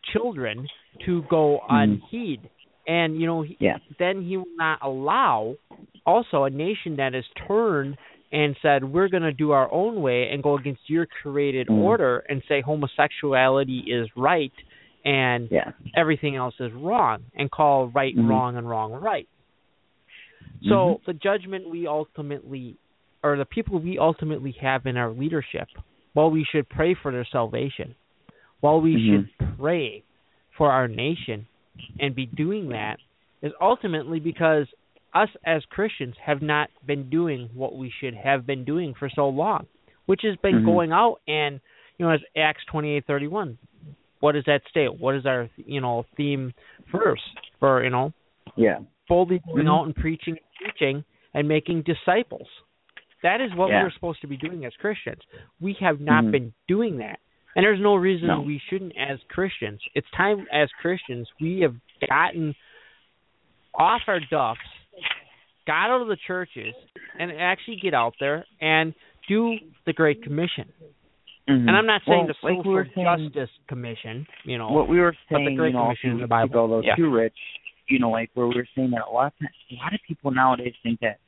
children to go unheeded. And, then he will not allow also a nation that has turned and said, we're going to do our own way and go against your created order and say homosexuality is right and everything else is wrong, and call right wrong and wrong right. So the judgment we ultimately, or the people we ultimately have in our leadership, while we should pray for their salvation, while we should pray for our nation and be doing that, is ultimately because us as Christians have not been doing what we should have been doing for so long, which has been going out and, as Acts 28:31, what does that state? What is our, theme verse for, boldly going out and preaching and making disciples? That is what we're supposed to be doing as Christians. We have not been doing that. And there's no reason we shouldn't as Christians. It's time as Christians we have gotten off our duffs, got out of the churches, and actually get out there and do the Great Commission. And I'm not saying the Social Justice Commission, what we were saying, but the Great Commission in the Bible. Go too rich, like where we were saying that a lot of people nowadays think that,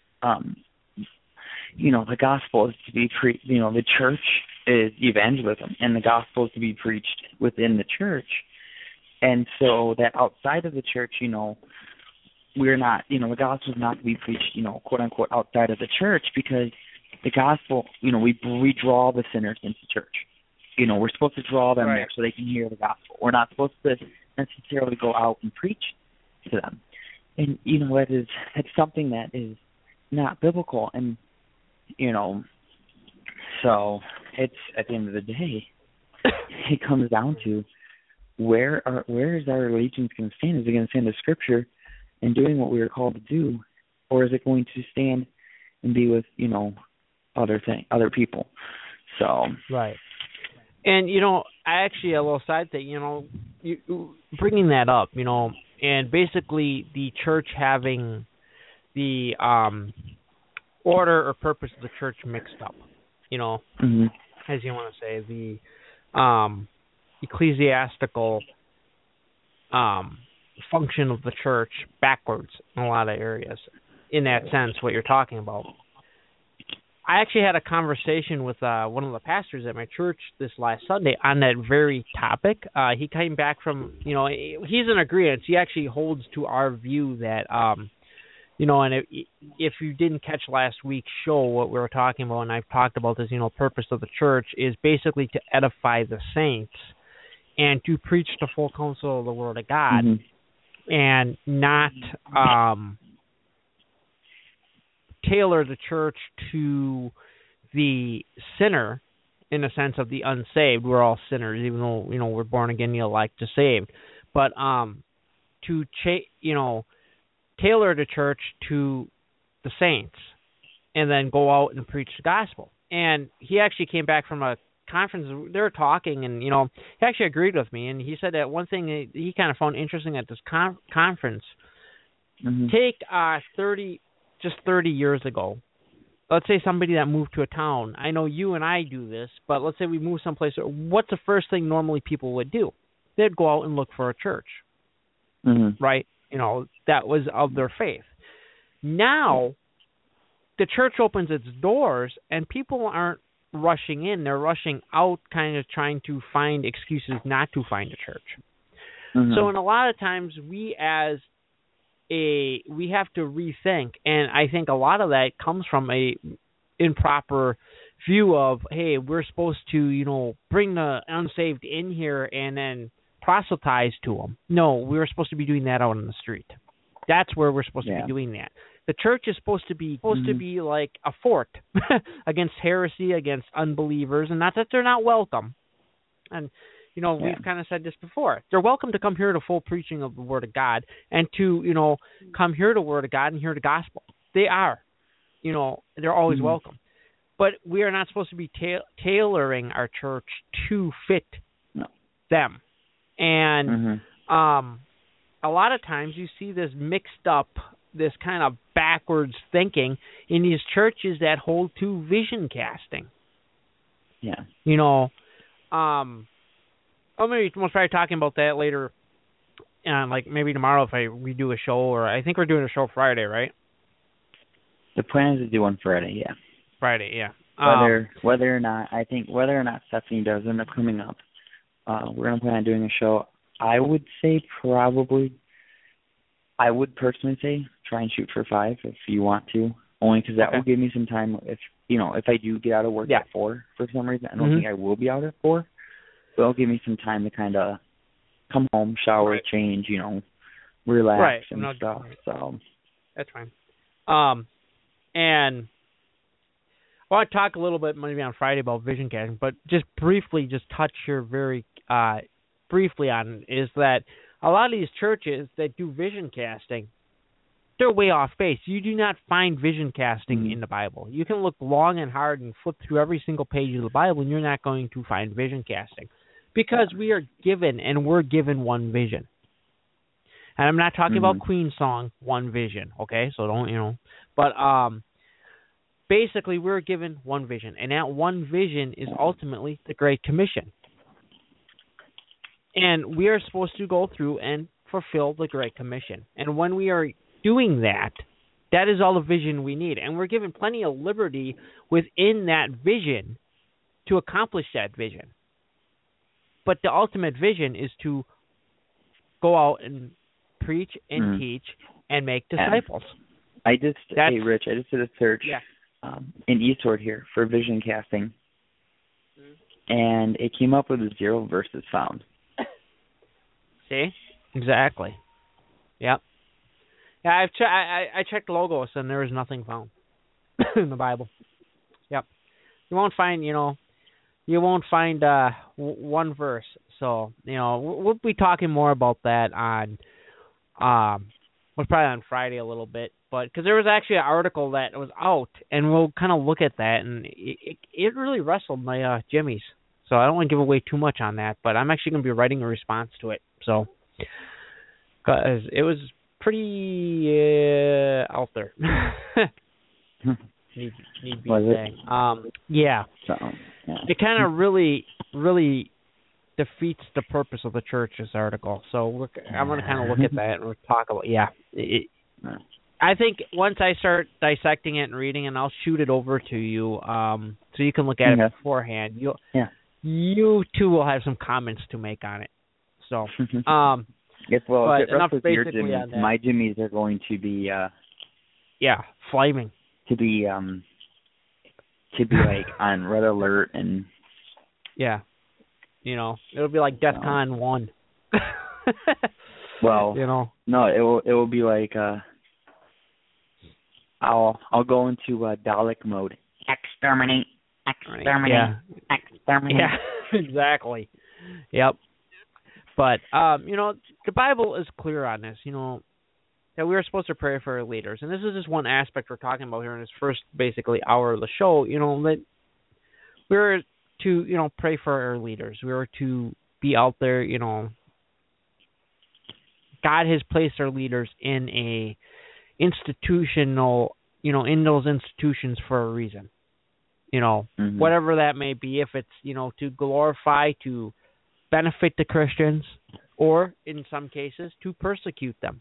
the gospel is to be the church is evangelism, and the gospel is to be preached within the church. And so that outside of the church, we're not, the gospel is not to be preached, quote unquote, outside of the church, because the gospel, we draw the sinners into church. We're supposed to draw them there so they can hear the gospel. We're not supposed to necessarily go out and preach to them. And, that's something that is not biblical. And, so it's, at the end of the day, it comes down to where is our allegiance going to stand? Is it going to stand to Scripture and doing what we are called to do, or is it going to stand and be with, other people? So right. And I actually, a little side thing, you bringing that up, and basically the church having the order or purpose of the church mixed up, as you want to say, the ecclesiastical function of the church backwards in a lot of areas. In that sense, what you're talking about. I actually had a conversation with one of the pastors at my church this last Sunday on that very topic. He came back from, he's in agreement. He actually holds to our view that, and if you didn't catch last week's show, what we were talking about, and I've talked about this, purpose of the church is basically to edify the saints and to preach the full counsel of the Word of God and not tailor the church to the sinner in the sense of the unsaved. We're all sinners, even though, we're born again, elect to saved. But to tailor the church to the saints and then go out and preach the gospel. And he actually came back from a conference. They were talking, and, he actually agreed with me. And he said that one thing that he kind of found interesting at this conference, take 30 years ago, let's say somebody that moved to a town. I know you and I do this, but let's say we move someplace. What's the first thing normally people would do? They'd go out and look for a church, right? That was of their faith. Now, the church opens its doors, and people aren't rushing in. They're rushing out, kind of trying to find excuses not to find a church. So, in a lot of times, we have to rethink, and I think a lot of that comes from a improper view of, hey, we're supposed to, bring the unsaved in here and then proselytize to them. No, we're supposed to be doing that out on the street. That's where we're supposed to be doing that. The church is supposed to be like a fort against heresy, against unbelievers, and not that they're not welcome. And we've kind of said this before. They're welcome to come here to full preaching of the Word of God and to, come here to the Word of God and hear the gospel. They are. They're always welcome. But we are not supposed to be tailoring our church to fit them. And a lot of times you see this mixed up, this kind of backwards thinking in these churches that hold to vision casting. maybe we'll try talking about that later, like maybe tomorrow if we do a show, or I think we're doing a show Friday, right? The plan is to do one Friday, yeah. Friday, yeah. Whether or not Stephanie does end up coming up, we're gonna plan on doing a show. I would personally say try and shoot for 5 if you want to, only because that will give me some time. If I do get out of work at 4 for some reason, I don't think I will be out at 4. So it'll give me some time to kind of come home, shower, change, relax and stuff. So that's fine. And I want to talk a little bit maybe on Friday about vision casting, but just briefly, touch here very briefly on it, is that a lot of these churches that do vision casting, they're way off base. You do not find vision casting in the Bible. You can look long and hard and flip through every single page of the Bible, and you're not going to find vision casting, because we're given one vision. And I'm not talking about Queen song, one vision, okay? So don't, but basically we're given one vision, and that one vision is ultimately the Great Commission. And we are supposed to go through and fulfill the Great Commission. And when we are doing that, that is all the vision we need. And we're given plenty of liberty within that vision to accomplish that vision. But the ultimate vision is to go out and preach and teach and make disciples. Hey, Rich, I just did a search in eSword here for vision casting, and it came up with 0 verses found. See? Exactly. Yep. Yeah, I checked Logos, and there was nothing found in the Bible. Yep. You won't find, one verse. So, we'll be talking more about that on, probably on Friday a little bit. But because there was actually an article that was out, and we'll kind of look at that, and it really wrestled my jimmies. So I don't want to give away too much on that, but I'm actually going to be writing a response to it. So, because it was pretty out there. need be saying. Yeah. So, it kind of really defeats the purpose of the church, this article. So I'm going to kind of look at that and we'll talk about. I think once I start dissecting it and reading it, I'll shoot it over to you, so you can look at it beforehand. You too will have some comments to make on it. So, yes, well, but if it enough with your jimmies, my jimmies are going to be flaming. To be like on red alert and it'll be like DEFCON 1. Well, no, it will be like I'll go into Dalek mode. Exterminate. Exterminate. Yeah, exactly. Yep. But the Bible is clear on this. That we are supposed to pray for our leaders, and this is just one aspect we're talking about here in this first basically hour of the show. That we're to pray for our leaders. We are to be out there. God has placed our leaders in a institutional, in those institutions for a reason. Whatever that may be, if it's, to glorify, to benefit the Christians, or in some cases to persecute them.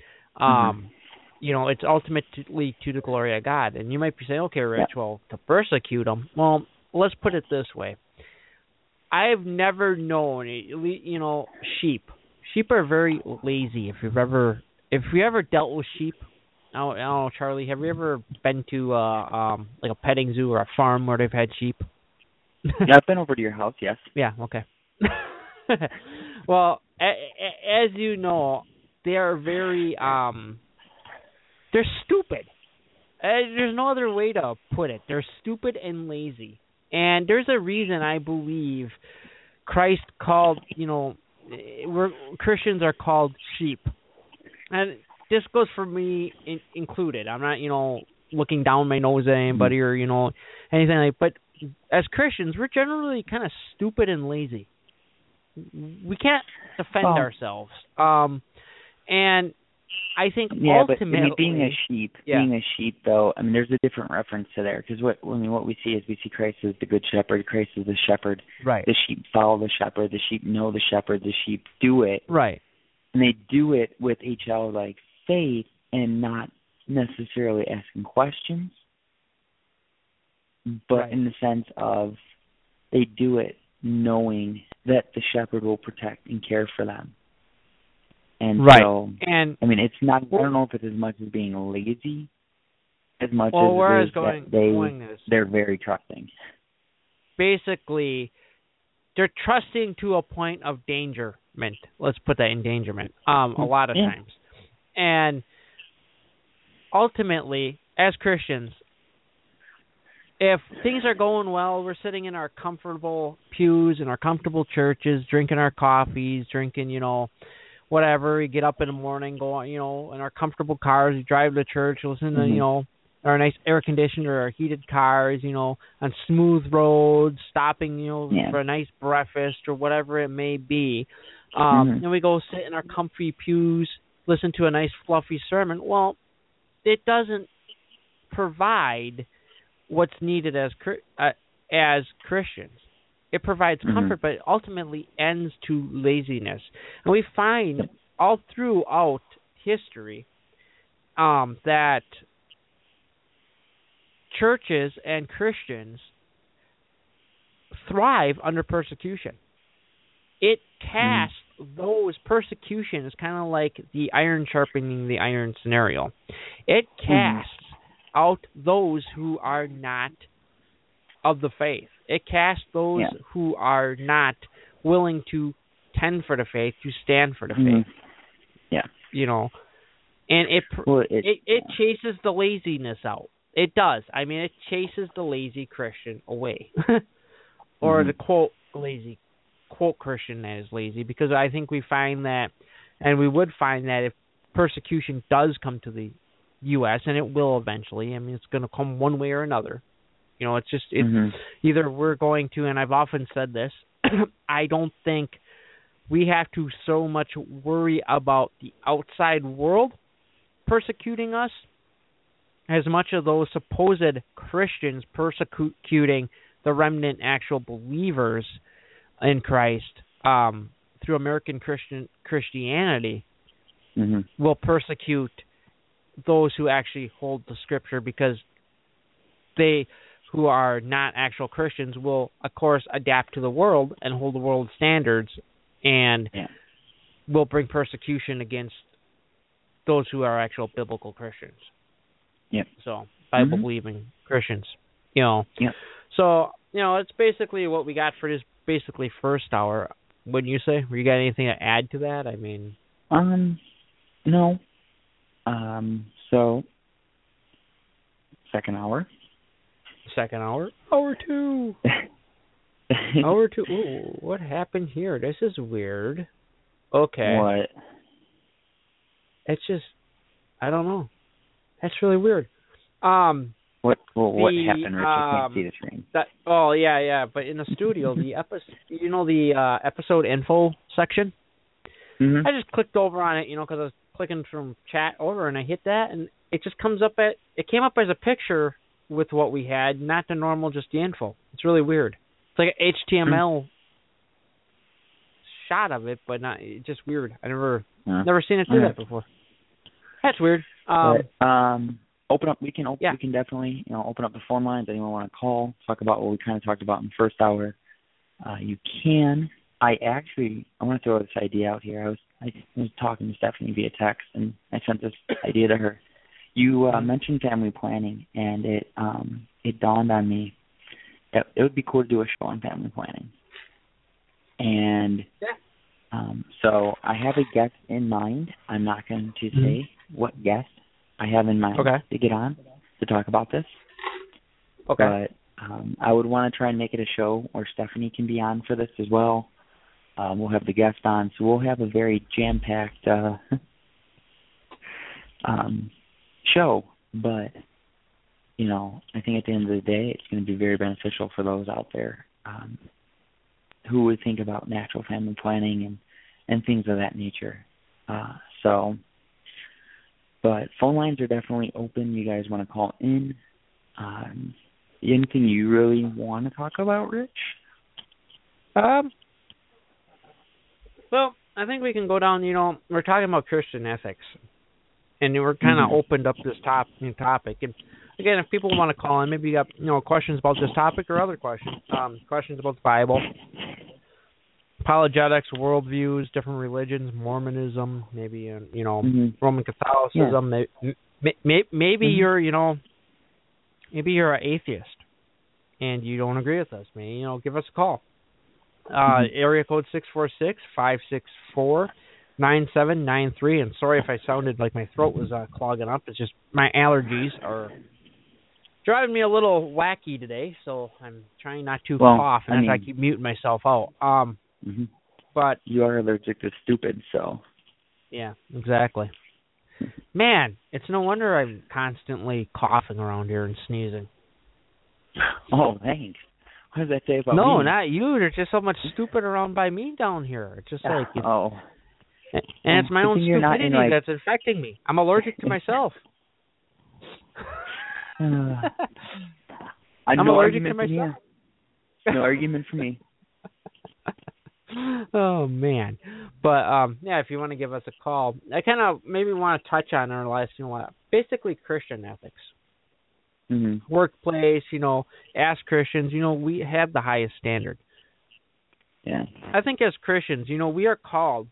It's ultimately to the glory of God. And you might be saying, okay, Rich, well, to persecute them. Well, let's put it this way. I've never known, sheep. Sheep are very lazy. If you ever dealt with sheep, I don't know, Charlie, have you ever been to like a petting zoo or a farm where they've had sheep? Yeah, I've been over to your house, yes. Yeah, okay. Well, as you know, they are very, they're stupid. There's no other way to put it. They're stupid and lazy. And there's a reason I believe Christ called, Christians are called sheep. And this goes for me included. I'm not, looking down my nose at anybody or, anything like that. But as Christians, we're generally kind of stupid and lazy. We can't defend ourselves. And I think Yeah, but ultimately, being a sheep, though, I mean, there's a different reference to there, because what we see is we see Christ as the good shepherd, Christ as the shepherd. right? The sheep follow the shepherd, the sheep know the shepherd, the sheep do it, Right. and they do it with a childlike faith and not necessarily asking questions, but Right. in the sense of they do it knowing that the shepherd will protect and care for them. And Right. so, And I mean, it's not, I don't know if it's as much as being lazy as much well, as where I it was is going, that is they're very trusting. basically they're trusting to a point of endangerment. Let's put that endangerment. A lot of times, and ultimately, as Christians, if things are going well, we're sitting in our comfortable pews in our comfortable churches, drinking our coffees, drinking, whatever. We get up in the morning, go on, in our comfortable cars, we drive to church, listen to, our nice air-conditioned or our heated cars, on smooth roads, stopping, for a nice breakfast or whatever it may be. And we go sit in our comfy pews, listen to a nice fluffy sermon. Well, it doesn't provide what's needed as Christians. It provides comfort, but it ultimately ends to laziness. And we find all throughout history that churches and Christians thrive under persecution. It casts those persecutions kind of like the iron sharpening the iron scenario. It casts out those who are not of the faith. It casts those who are not willing to tend for the faith, to stand for the faith. Yeah. And it chases the laziness out. It does. I mean, it chases the lazy Christian away. Or the quote Christian that is lazy, because I think we find that, and we would find that if persecution does come to the U.S., and it will eventually, I mean, it's going to come one way or another. It's either we're going to, and I've often said this, I don't think we have to so much worry about the outside world persecuting us as much of those supposed Christians persecuting the remnant actual believers in Christ through American Christianity will persecute those who actually hold the Scripture, because they who are not actual Christians will, of course, adapt to the world and hold the world standards, and will bring persecution against those who are actual biblical Christians. Yep. So, Bible-believing Christians. So, it's basically what we got for this basically first hour. Wouldn't you say? You got anything to add to that? I mean... No. So, second hour. Hour 2. Hour 2. Ooh, what happened here? This is weird. Okay. What? It's just, I don't know. That's really weird. What happened, Rich? I can't see the screen. But in the studio, the episode info section, I just clicked over on it, because I was clicking from chat over, and I hit that, and it just comes up it came up as a picture with what we had, not the normal, just the info. It's really weird. It's like an HTML shot of it, but not, it's just weird. I never seen it do that before. That's weird. Open up. We can definitely open up the phone lines. Anyone want to call, talk about what we kind of talked about in the first hour? You can. I want to throw this idea out here. I was talking to Stephanie via text, and I sent this idea to her. You mentioned family planning, and it dawned on me that it would be cool to do a show on family planning. And so I have a guest in mind. I'm not going to say what guest I have in mind to get on to talk about this. Okay. But I would want to try and make it a show where Stephanie can be on for this as well. We'll have the guest on, so we'll have a very jam-packed show. But, I think at the end of the day, it's going to be very beneficial for those out there who would think about natural family planning and things of that nature. So But phone lines are definitely open. You guys want to call in. Anything you really want to talk about, Rich? Well, I think we can go down, we're talking about Christian ethics. And we're kind of opened up this topic. And again, if people want to call in, maybe you got, questions about this topic or other questions. Questions about the Bible, apologetics, worldviews, different religions, Mormonism, maybe, Roman Catholicism. Yeah. Maybe you're, maybe you're an atheist and you don't agree with us. Maybe, give us a call. Area code 646-564-9793. And sorry if I sounded like my throat was clogging up. It's just my allergies are driving me a little wacky today, so I'm trying not to cough, and I keep muting myself out. But you are allergic to stupid, so. Yeah, exactly. Man, it's no wonder I'm constantly coughing around here and sneezing. Oh, thanks. What does that say about me? No, not you. There's just so much stupid around by me down here. It's just like... And it's my own stupidity that's infecting me. I'm allergic to myself. I'm allergic to myself. No argument for me. Oh, man. But, if you want to give us a call, I kind of maybe want to touch on our last, basically Christian ethics. Workplace, as Christians, we have the highest standard. Yeah. I think as Christians, we are called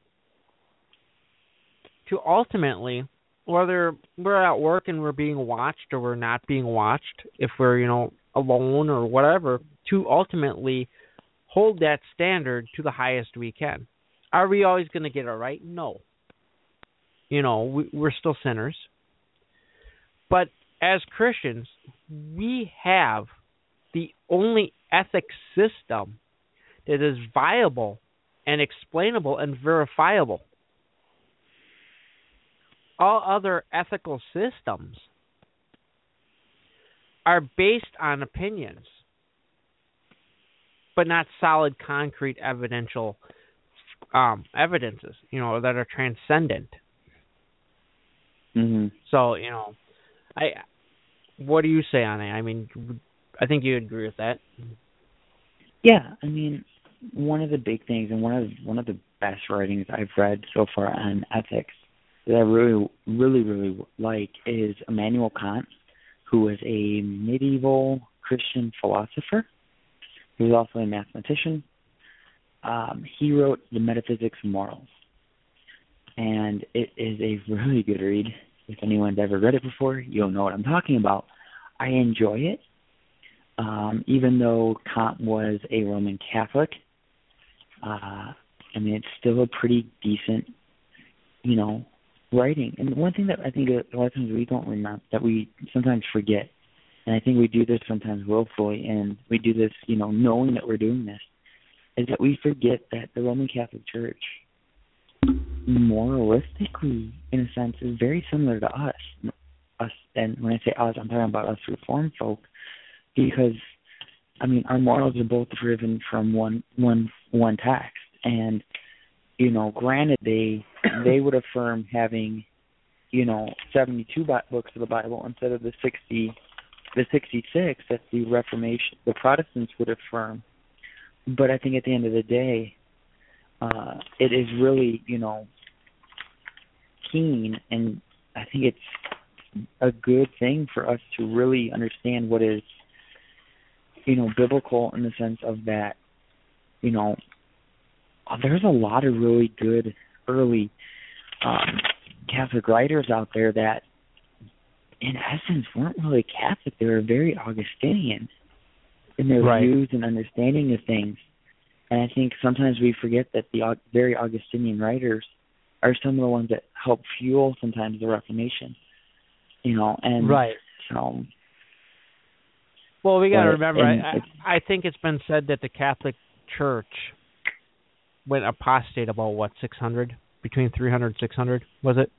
to ultimately, whether we're at work and we're being watched or we're not being watched, if we're, alone or whatever, to ultimately hold that standard to the highest we can. Are we always going to get it right? No. We're still sinners. But as Christians, we have the only ethics system that is viable and explainable and verifiable. All other ethical systems are based on opinions, but not solid, concrete, evidences, that are transcendent. So, what do you say on it? I mean, I think you agree with that. Yeah, I mean, one of the big things and one of the best writings I've read so far on ethics that I really, really, really like is Immanuel Kant, who was a medieval Christian philosopher. He was also a mathematician. He wrote The Metaphysics of Morals, and it is a really good read. If anyone's ever read it before, you'll know what I'm talking about. I enjoy it, even though Kant was a Roman Catholic. It's still a pretty decent, writing. And one thing that I think a lot of times we don't remember, that we sometimes forget, and I think we do this sometimes willfully, and we do this, knowing that we're doing this, is that we forget that the Roman Catholic Church, moralistically, in a sense, is very similar to us. And when I say us, I'm talking about us Reformed folk, because, our morals are both driven from one text. And, granted, they would affirm having, 72 books of the Bible instead of the 66 that the Reformation, the Protestants would affirm. But I think at the end of the day, it is really, keen, and I think it's a good thing for us to really understand what is, biblical in the sense of that, there's a lot of really good early Catholic writers out there that, in essence, weren't really Catholic. They were very Augustinian in their views and understanding of things. And I think sometimes we forget that the very Augustinian writers are some of the ones that help fuel sometimes the Reformation. So... Well, we got to remember, I think it's been said that the Catholic Church went apostate about, 600? Between 300 and 600, was it?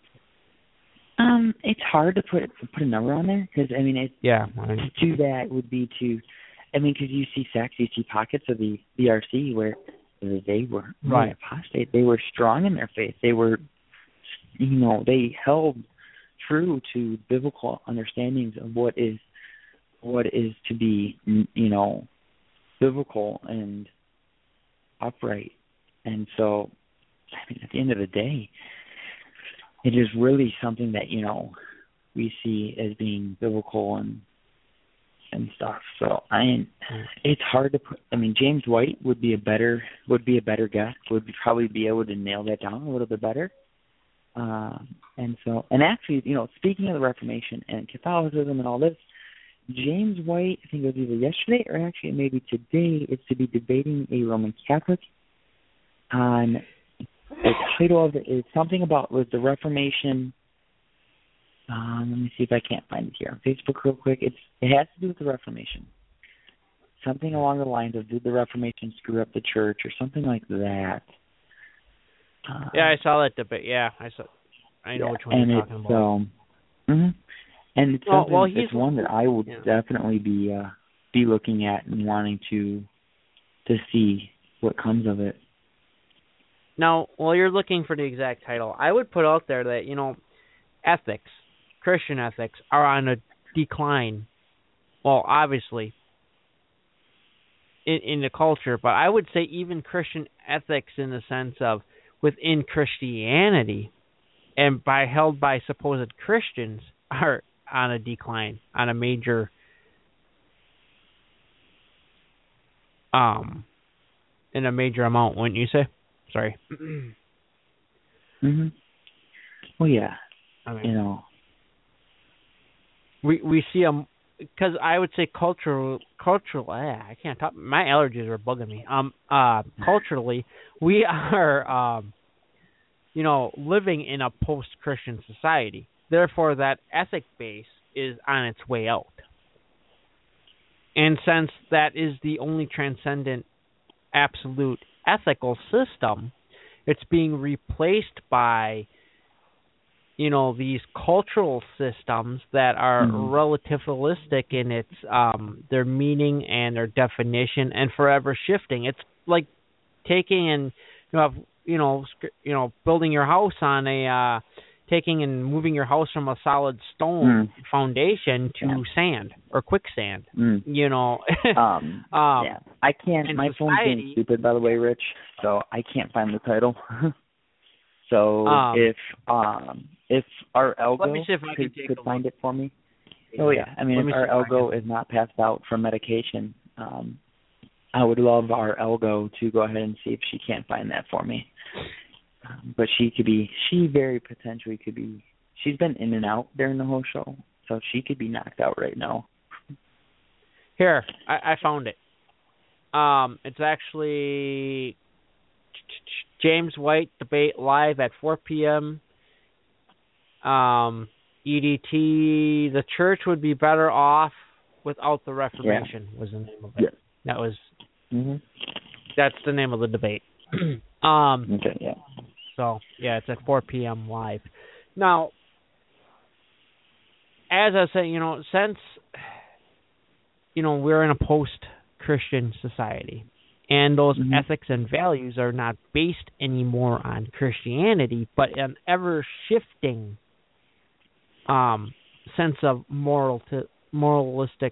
It's hard to put a number on there, because, to do that would be to, because you see sects, you see pockets of the BRC where they were apostate. They were strong in their faith. They were, they held true to biblical understandings of what is to be, biblical and upright. And so, I mean, at the end of the day, it is really something that, we see as being biblical and stuff. So it's hard to put. I mean, James White would be a better guess. Would probably be able to nail that down a little bit better. And actually, speaking of the Reformation and Catholicism and all this, James White, I think it was either yesterday or actually maybe today, is to be debating a Roman Catholic on the title of it is something about was the Reformation. Let me see if I can't find it here on Facebook real quick. It has to do with the Reformation. Something along the lines of, did the Reformation screw up the church or something like that? Yeah, I saw that debate. Yeah, I know which one you're talking about. And it's it's one that I would definitely be looking at and wanting to see what comes of it. Now, while you're looking for the exact title, I would put out there that, ethics, Christian ethics, are on a decline. Well, obviously, in the culture, but I would say even Christian ethics in the sense of within Christianity and held by supposed Christians are on a decline, on a major in a major amount, wouldn't you say? Sorry. Well, yeah. I mean, we see them because I would say cultural. I can't talk. My allergies are bugging me. Culturally, we are, living in a post-Christian society. Therefore, that ethic base is on its way out. And since that is the only transcendent, absolute ethical system, it's being replaced by, these cultural systems that are relativistic in its their meaning and their definition, and forever shifting. It's like taking and building your house on a taking and moving your house from a solid stone foundation to sand or quicksand. Yeah, I can't. My phone's being stupid, by the way, Rich. So I can't find the title. So if our Elgo let me see if I could find it for me. Oh yeah, I mean, if our Elgo is not passed out from medication, I would love our Elgo to go ahead and see if she can't find that for me. But she very potentially could be. She's been in and out during the whole show, so she could be knocked out right now. Here, I found it. It's actually James White debate live at 4 p.m. EDT. The church would be better off without the Reformation. Was the name of it. Yeah. That was. That's the name of the debate. Okay. Yeah. So yeah, it's at 4 p.m. live. Now, as I say, since we're in a post-Christian society, and those ethics and values are not based anymore on Christianity, but an ever-shifting sense of moralistic,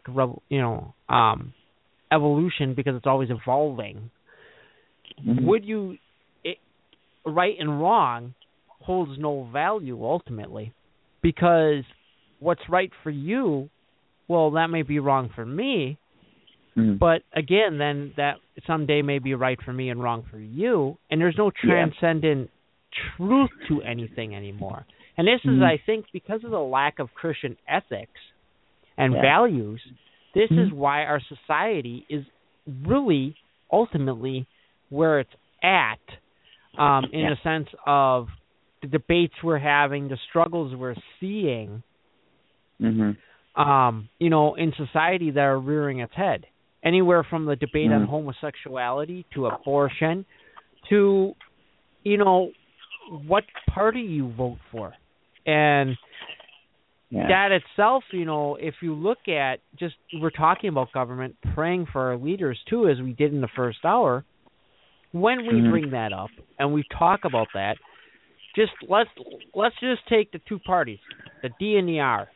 evolution, because it's always evolving. Would you, right and wrong holds no value ultimately, because what's right for you, well, that may be wrong for me. But again, then that someday may be right for me and wrong for you, and there's no transcendent truth to anything anymore. And this is, I think, because of the lack of Christian ethics and values, this is why our society is really ultimately where it's at, in the sense of the debates we're having, the struggles we're seeing, in society that are rearing its head. Anywhere from the debate on homosexuality to abortion to, what party you vote for. And that itself, if you look at just, we're talking about government, praying for our leaders too, as we did in the first hour, when we bring that up and we talk about that, just let's just take the two parties, the D and the R.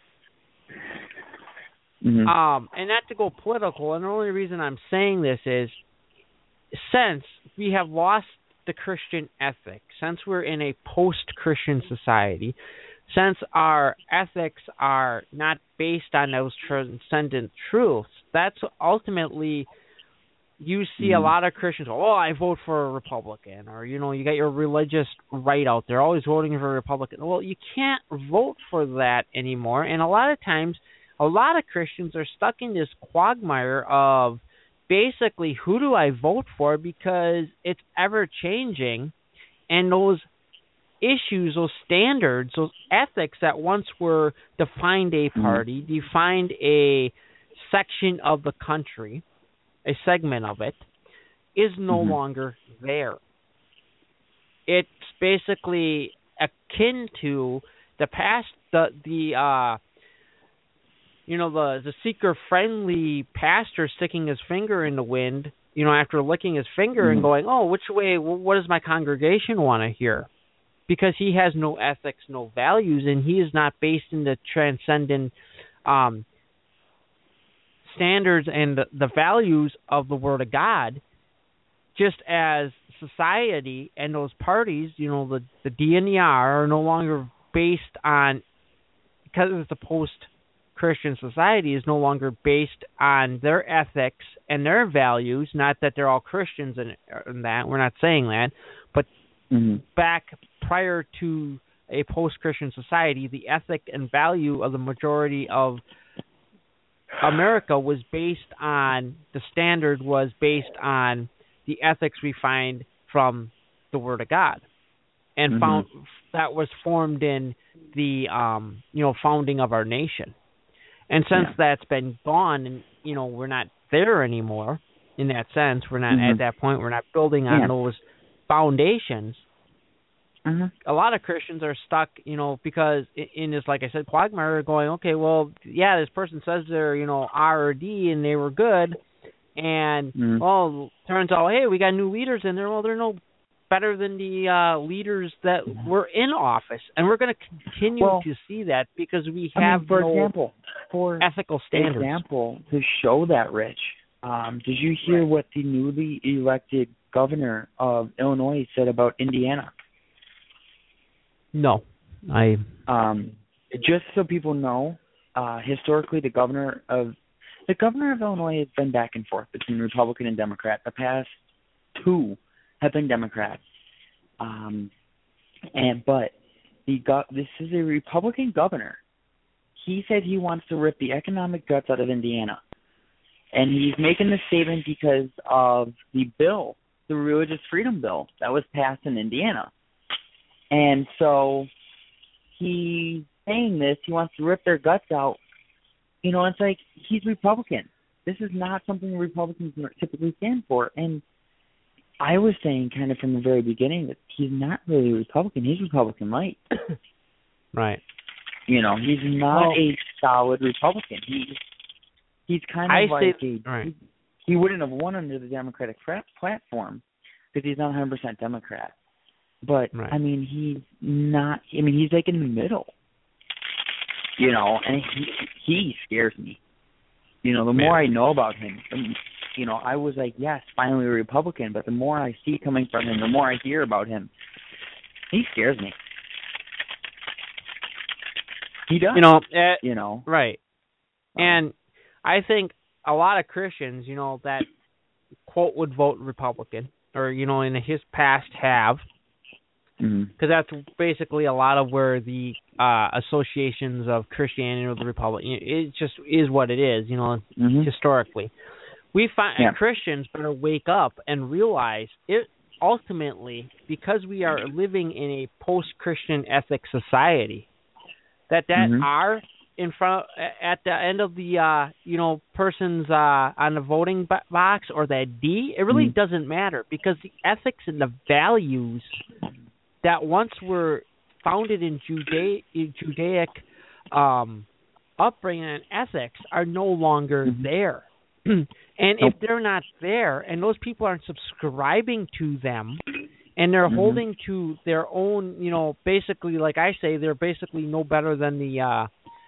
And not to go political, and the only reason I'm saying this is since we have lost the Christian ethic, since we're in a post-Christian society, since our ethics are not based on those transcendent truths, that's ultimately, you see a lot of Christians, I vote for a Republican, or, you got your religious right out there, always voting for a Republican. Well, you can't vote for that anymore, and a lot of times, a lot of Christians are stuck in this quagmire of basically who do I vote for, because it's ever-changing, and those issues, those standards, those ethics that once were defined a party, defined a section of the country, a segment of it, is no longer there. It's basically akin to the past, the seeker-friendly pastor sticking his finger in the wind, after licking his finger and going, which way, what does my congregation want to hear? Because he has no ethics, no values, and he is not based in the transcendent standards and the values of the Word of God, just as society and those parties, the D and the R, are no longer based on, because it's a post-Christian society, is no longer based on their ethics and their values. Not that they're all Christians in that, we're not saying that, but back prior to a post-Christian society, the ethic and value of the majority of America was based on, the standard was based on the ethics we find from the Word of God, and found that was formed in the founding of our nation. And since that's been gone, and we're not there anymore in that sense, we're not at that point, we're not building on those foundations. A lot of Christians are stuck, because in this, like I said, quagmire, going, okay, well, yeah, this person says they're, R or D, and they were good, and, turns out, hey, we got new leaders in there. Well, they're no better than the leaders that were in office, and we're going to continue to see that because we have ethical standards. For example, to show that, Rich, did you hear what the newly elected governor of Illinois said about Indiana? No, just so people know, historically, the governor of Illinois has been back and forth between Republican and Democrat. The past two have been Democrats, but this is a Republican governor. He said he wants to rip the economic guts out of Indiana, and he's making this statement because of the bill, the Religious Freedom Bill that was passed in Indiana. And so he's saying this, he wants to rip their guts out. It's like, he's Republican. This is not something Republicans typically stand for. And I was saying kind of from the very beginning that he's not really a Republican. He's Republican light. Right. He's not a solid Republican. He's kind of he wouldn't have won under the Democratic platform because he's not 100% Democrat. But, he's not, he's like in the middle, and he scares me. The more I know about him, I was like, yes, finally a Republican, but the more I see coming from him, the more I hear about him, he scares me. He does. Right. And I think a lot of Christians, that, quote, would vote Republican, or, in his past have, because that's basically a lot of where the associations of Christianity with the Republican, it just is what it is, historically. We find Christians better wake up and realize it ultimately, because we are living in a post-Christian ethic society, that R in front at the end of the person's on the voting box, or that D, it really doesn't matter, because the ethics and the values that once were founded in Judaic upbringing and ethics are no longer there. And if they're not there, and those people aren't subscribing to them, and they're holding to their own, basically, like I say, they're basically no better than the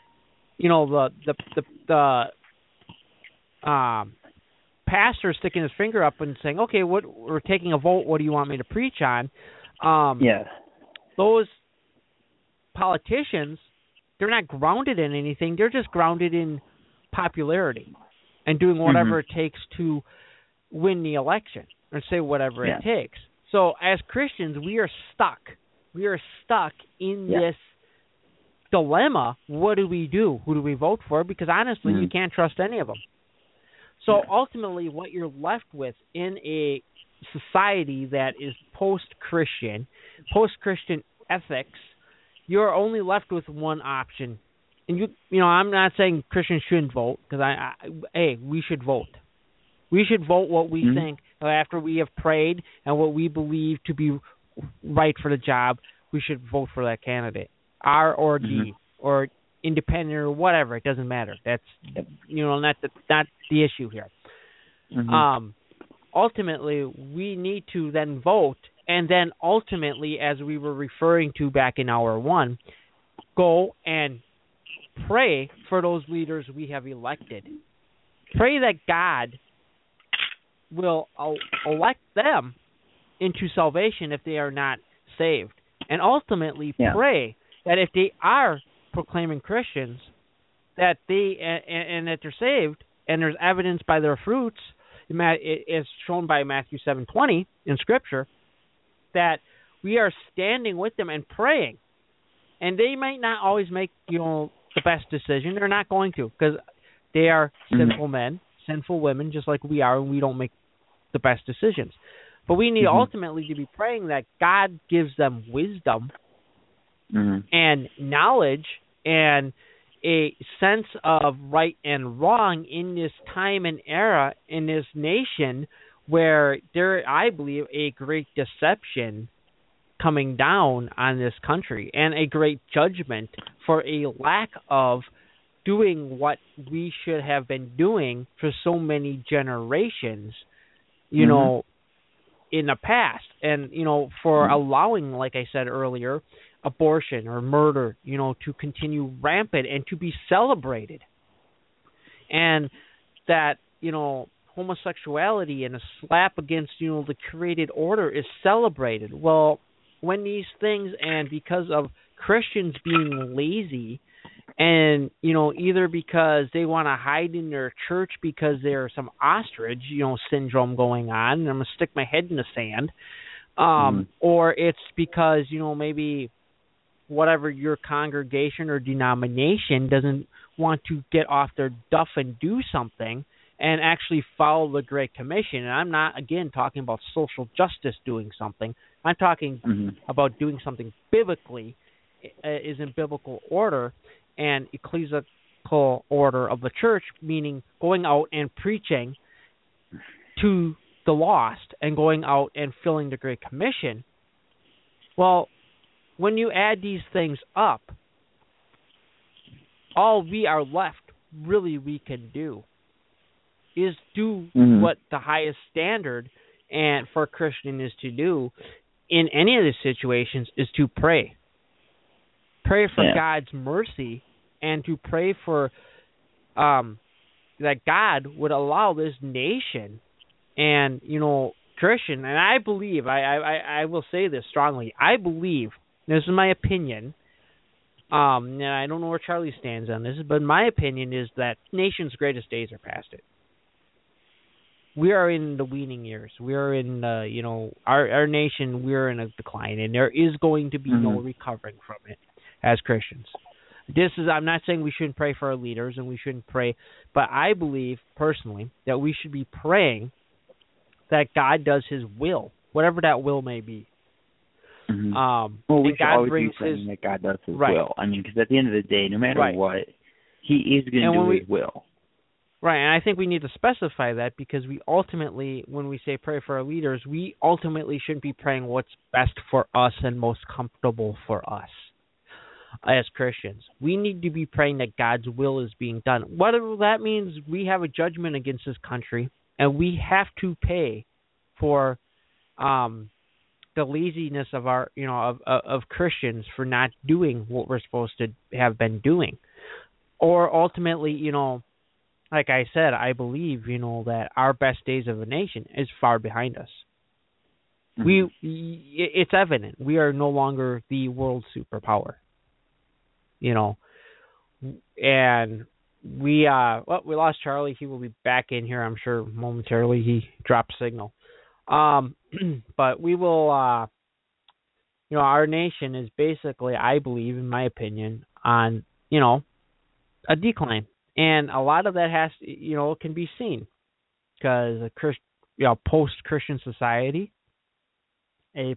pastor sticking his finger up and saying, okay, we're taking a vote, what do you want me to preach on? Those politicians, they're not grounded in anything. They're just grounded in popularity and doing whatever it takes to win the election, or say whatever it takes. So as Christians, we are stuck. We are stuck in this dilemma. What do we do? Who do we vote for? Because honestly, you can't trust any of them. So ultimately, what you're left with in a society that is post-Christian ethics, you're only left with one option. And I'm not saying Christians shouldn't vote, because we should vote. We should vote what we think after we have prayed and what we believe to be right for the job. We should vote for that candidate, R or D, or independent or whatever. It doesn't matter. That's not the issue here. Ultimately, we need to then vote, and then ultimately, as we were referring to back in hour one, go and pray for those leaders we have elected. Pray that God will elect them into salvation if they are not saved. And ultimately pray that if they are proclaiming Christians, that they and that they're saved, and there's evidence by their fruits, is shown by Matthew 7:20 in Scripture, that we are standing with them and praying. And they might not always make the best decision. They're not going to, because they are sinful men, sinful women, just like we are, and we don't make the best decisions. But we need ultimately to be praying that God gives them wisdom and knowledge and a sense of right and wrong in this time and era, in this nation, where there, I believe, a great deception coming down on this country, and a great judgment for a lack of doing what we should have been doing for so many generations, in the past. And, for allowing, like I said earlier, abortion or murder, to continue rampant and to be celebrated. And that, homosexuality and a slap against, the created order is celebrated. Well, when these things, and because of Christians being lazy, and, either because they want to hide in their church because there's some ostrich, syndrome going on, and I'm going to stick my head in the sand, or it's because, maybe whatever your congregation or denomination doesn't want to get off their duff and do something and actually follow the Great Commission. And I'm not, again, talking about social justice doing something. I'm talking about doing something biblically, is in biblical order and ecclesiastical order of the church, meaning going out and preaching to the lost and going out and filling the Great Commission. Well, when you add these things up, all we are left, really, we can do is do what the highest standard and for a Christian is to do in any of these situations, is to pray. Pray for God's mercy, and to pray for that God would allow this nation and, Christian, and I believe, I will say this strongly, I believe, this is my opinion, and I don't know where Charlie stands on this, but my opinion is that nation's greatest days are past it. We are in the weaning years. We are in, our nation, we're in a decline, and there is going to be no recovering from it as Christians. I'm not saying we shouldn't pray for our leaders and we shouldn't pray, but I believe personally that we should be praying that God does His will, whatever that will may be. Well, we should always be praying that God does His will. I mean, because at the end of the day, no matter what, He is going to do His will. Right, and I think we need to specify that, because we ultimately, when we say pray for our leaders, we ultimately shouldn't be praying what's best for us and most comfortable for us as Christians. We need to be praying that God's will is being done. Whatever that means, we have a judgment against this country, and we have to pay for the laziness of our, of Christians for not doing what we're supposed to have been doing. Or ultimately, like I said, I believe, that our best days of a nation is far behind us. Mm-hmm. It's evident we are no longer the world superpower. And we lost Charlie. He will be back in here, I'm sure, momentarily. He dropped signal. But we will, our nation is basically, I believe, in my opinion, on, a decline. And a lot of that has, can be seen because post-Christian society, a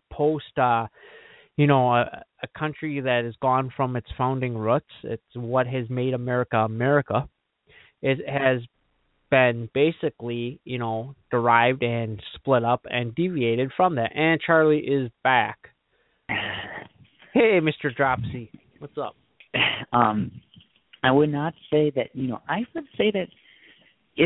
country that has gone from its founding roots, it's what has made America America. It has been basically, derived and split up and deviated from that. And Charlie is back. Hey, Mr. Dropsy, what's up? I would not say that, I would say that if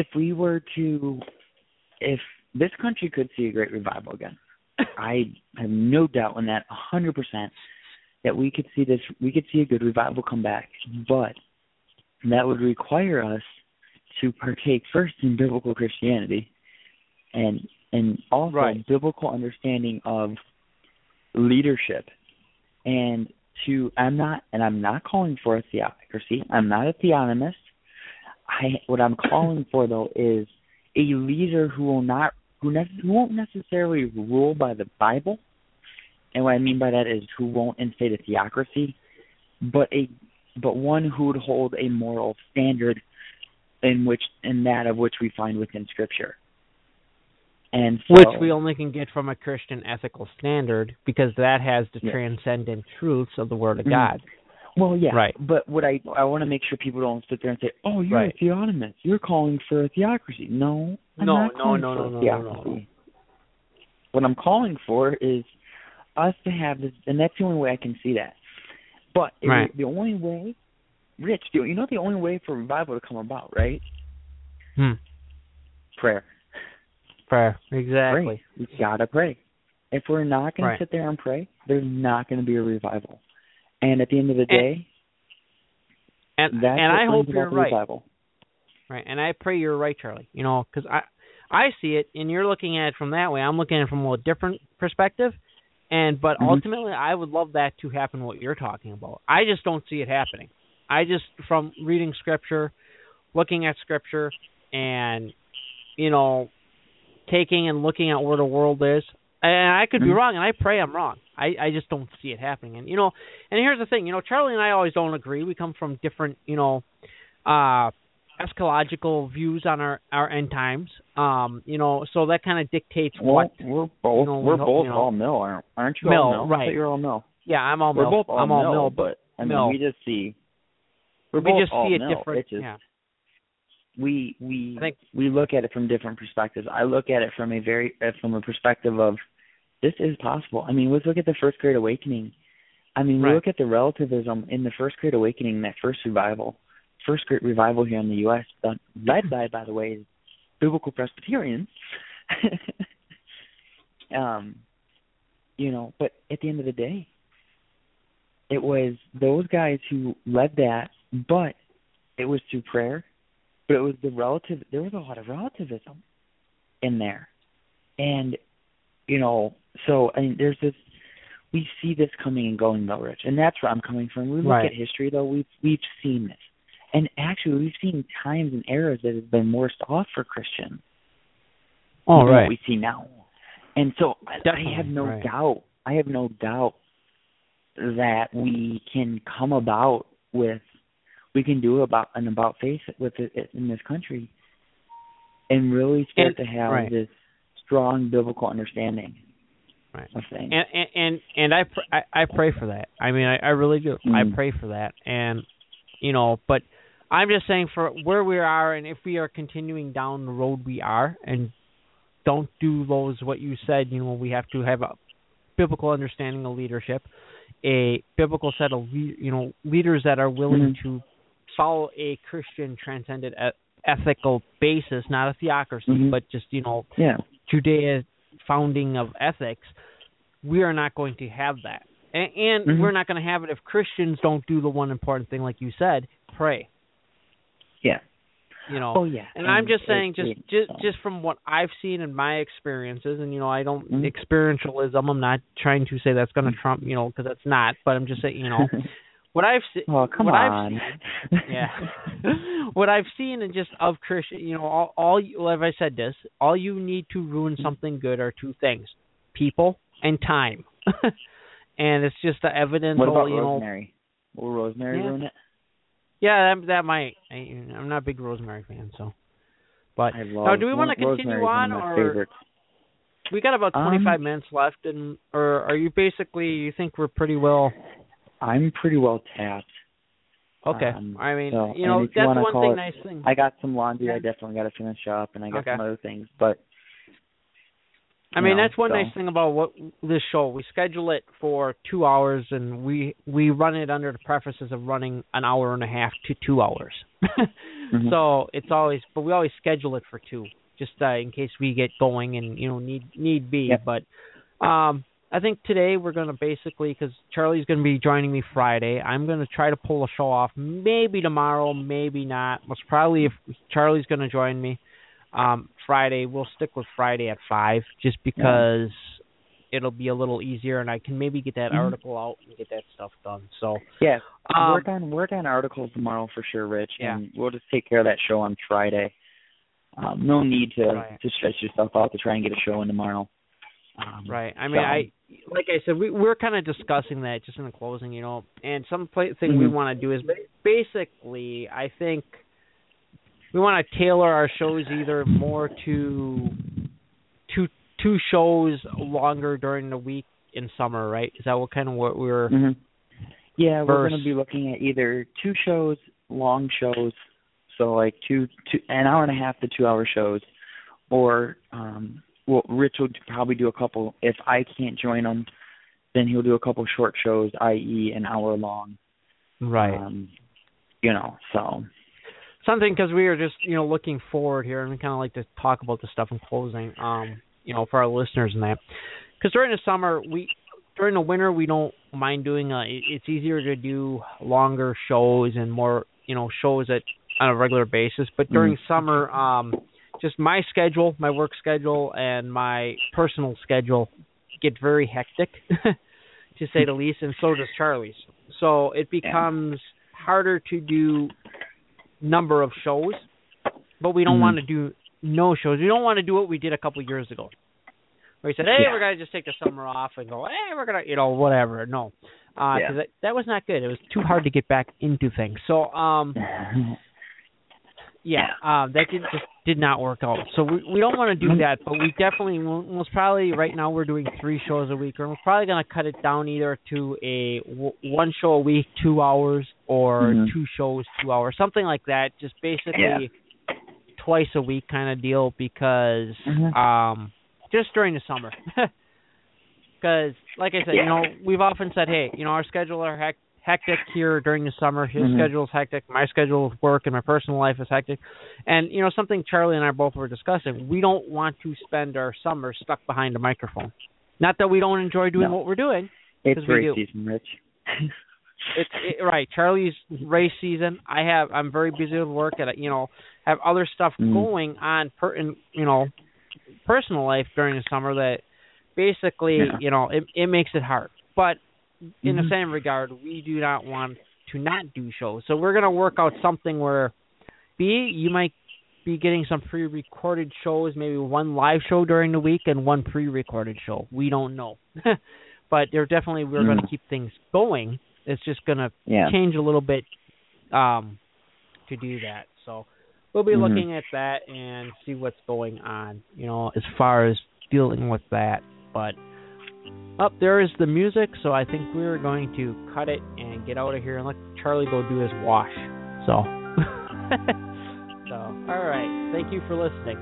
this country could see a great revival again, I have no doubt in that 100% that we could see a good revival come back. But that would require us to partake first in biblical Christianity and also biblical understanding of leadership. And I'm not calling for a theocracy. I'm not a theonomist. What I'm calling for though is a leader who won't necessarily rule by the Bible. And what I mean by that is who won't instate a theocracy, but one who would hold a moral standard in that of which we find within Scripture. And so, which we only can get from a Christian ethical standard, because that has the transcendent truths of the Word of God. Well, yeah. Right. But what I want to make sure people don't sit there and say, "Oh, you're a theonomist. You're calling for a theocracy." No, I'm not calling for a theocracy. What I'm calling for is us to have this, and that's the only way I can see that. But the only way, Rich, the only way for revival to come about, right? Prayer. Prayer, exactly. Pray. We gotta pray. If we're not going to sit there and pray, there's not going to be a revival. And at the end of the day, that's I hope you're right. Revival. Right, and I pray you're right, Charlie. Because I see it, and you're looking at it from that way. I'm looking at it from a different perspective. But ultimately, I would love that to happen. What you're talking about, I just don't see it happening. From reading Scripture, looking at Scripture, and taking and looking at where the world is. And I could be wrong, and I pray I'm wrong. I just don't see it happening. And, and here's the thing, Charlie and I always don't agree. We come from different, eschatological views on our end times. So that kind of dictates what. We're both all mill, aren't you? Mill, all mill? right. You're all mill. Yeah, I'm all mill. We're both all I'm all mill, but I mean, mill. we just see. We just see it different. We look at it from different perspectives. I look at it from a perspective of this is possible. I mean, let's look at the First Great Awakening. I mean, we look at the relativism in the First Great Awakening, that first great revival here in the U.S., led by the way, biblical Presbyterians. But at the end of the day, it was those guys who led that, but it was through prayer. But it was there was a lot of relativism in there. And, so, I mean, there's this, we see this coming and going, though, Rich. And that's where I'm coming from. We look at history, though, we've seen this. And actually, we've seen times and eras that have been worse off for Christians than what we see now. And so I have no doubt that we can come about with, we can do about face with it in this country and really start to have this strong biblical understanding of things. And I pray for that. I mean, I really do. I pray for that. And, but I'm just saying for where we are, and if we are continuing down the road we are, and don't do what you said, we have to have a biblical understanding of leadership, a biblical set of, leaders that are willing to follow a Christian transcendent ethical basis, not a theocracy, but just, Judea founding of ethics. we are not going to have that. And we're not going to have it if Christians don't do the one important thing, like you said, pray. Yeah. You know. Oh, yeah. And I'm just saying, just from what I've seen in my experiences, and, you know, I don't, experientialism, I'm not trying to say that's going to trump, you know, because that's not, but I'm just saying, you know, what I've seen. Oh, come on. What I've seen in just of Christian, you know, well, if I said this, all you need to ruin something good are two things: people and time. And it's just the evidence. What about you Rosemary? Will Rosemary ruin it? Yeah, that might. I'm not a big Rosemary fan, so. But I love, now, do we want to continue on, or favorites. We got about 25 minutes left, or are you basically? You think we're pretty well? I'm pretty well tapped. Okay. I mean, so, you know, that's one thing. Nice thing. I got some laundry I definitely got to finish up, and I got some other things, but. I mean, that's one nice thing about this show. We schedule it for 2 hours, and we run it under the prefaces of running an hour and a half to 2 hours. So it's always, but we always schedule it for 2, just in case we get going and, you know, need be. Yep. But I think today we're going to basically, because Charlie's going to be joining me Friday, I'm going to try to pull a show off. Maybe tomorrow, maybe not. Most probably if Charlie's going to join me. Friday, we'll stick with Friday at 5 just because it'll be a little easier and I can maybe get that article out and get that stuff done. So work on articles tomorrow for sure, Rich, and we'll just take care of that show on Friday. No need to stretch yourself out to try and get a show in tomorrow. Right. I mean, like I said, we're kind of discussing that just in the closing, you know, and some thing we want to do is basically, I think, we want to tailor our shows either more to two shows longer during the week in summer, right? Is that what we're... Yeah, we're going to be looking at either 2 shows, long shows, so like an hour and a half to 2 hour shows, or Rich will probably do a couple. If I can't join him, then he'll do a couple short shows, i.e. an hour long. Right. You know, so... Something, because we are just, you know, looking forward here, and we kind of like to talk about this stuff in closing, you know, for our listeners and that. Because during the summer, during the winter, we don't mind doing, it's easier to do longer shows and more, you know, shows on a regular basis. But during summer, just my schedule, my work schedule, and my personal schedule get very hectic, to say the least, and so does Charlie's. So it becomes harder to do number of shows, but we don't want to do no shows. We don't want to do what we did a couple of years ago, where we said, hey, we're going to just take the summer off and go, hey, we're going to, you know, whatever. No, because that was not good. It was too hard to get back into things. So, that did not work out. So we don't want to do that, but we definitely, most probably right now we're doing 3 shows a week, or we're probably going to cut it down either to a 1 show a week, 2 hours, or 2 shows, 2 hours, something like that. Just basically twice a week kind of deal, because just during the summer. Because, like I said, you know, we've often said, hey, you know, our schedule are hectic here during the summer. His schedule is hectic. My schedule of work and my personal life is hectic. And, you know, something Charlie and I both were discussing, we don't want to spend our summer stuck behind a microphone. Not that we don't enjoy doing what we're doing. It's race season, Rich. Right. Charlie's race season. I'm very busy with work, and, you know, have other stuff going on you know, personal life during the summer that basically, you know, it makes it hard. But in the same regard, we do not want to not do shows. So we're going to work out something where, you might be getting some pre-recorded shows, maybe 1 live show during the week and 1 pre-recorded show. We don't know. But we're going to keep things going. It's just going to change a little bit to do that. So we'll be looking at that and see what's going on, you know, as far as dealing with that. But there is the music, so I think we're going to cut it and get out of here and let Charlie go do his wash. So, all right. Thank you for listening.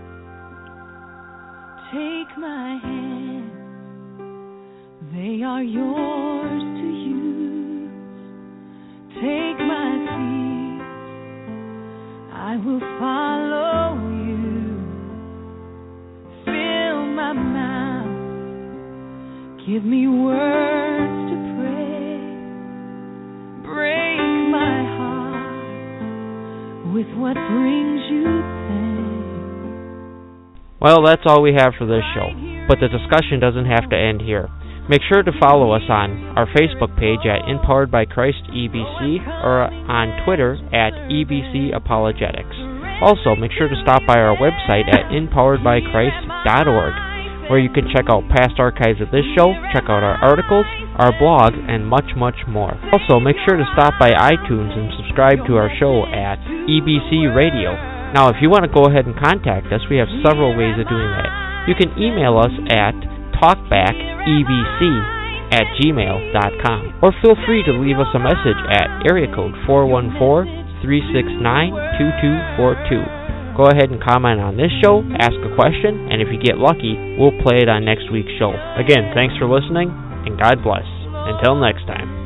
Take my hand, they are yours to use. Take my feet, I will follow you. Fill my mouth, give me with what brings you pain. Well, that's all we have for this show, but the discussion doesn't have to end here. Make sure to follow us on our Facebook page at Empowered by Christ EBC or on Twitter at EBC Apologetics. Also, make sure to stop by our website at empoweredbychrist.org, where you can check out past archives of this show, check out our articles, our blogs, and much, much more. Also, make sure to stop by iTunes and subscribe to our show at EBC Radio. Now, if you want to go ahead and contact us, we have several ways of doing that. You can email us at talkbackebc@gmail.com, or feel free to leave us a message at area code 414-369-2242. Go ahead and comment on this show, ask a question, and if you get lucky, we'll play it on next week's show. Again, thanks for listening, and God bless. Until next time.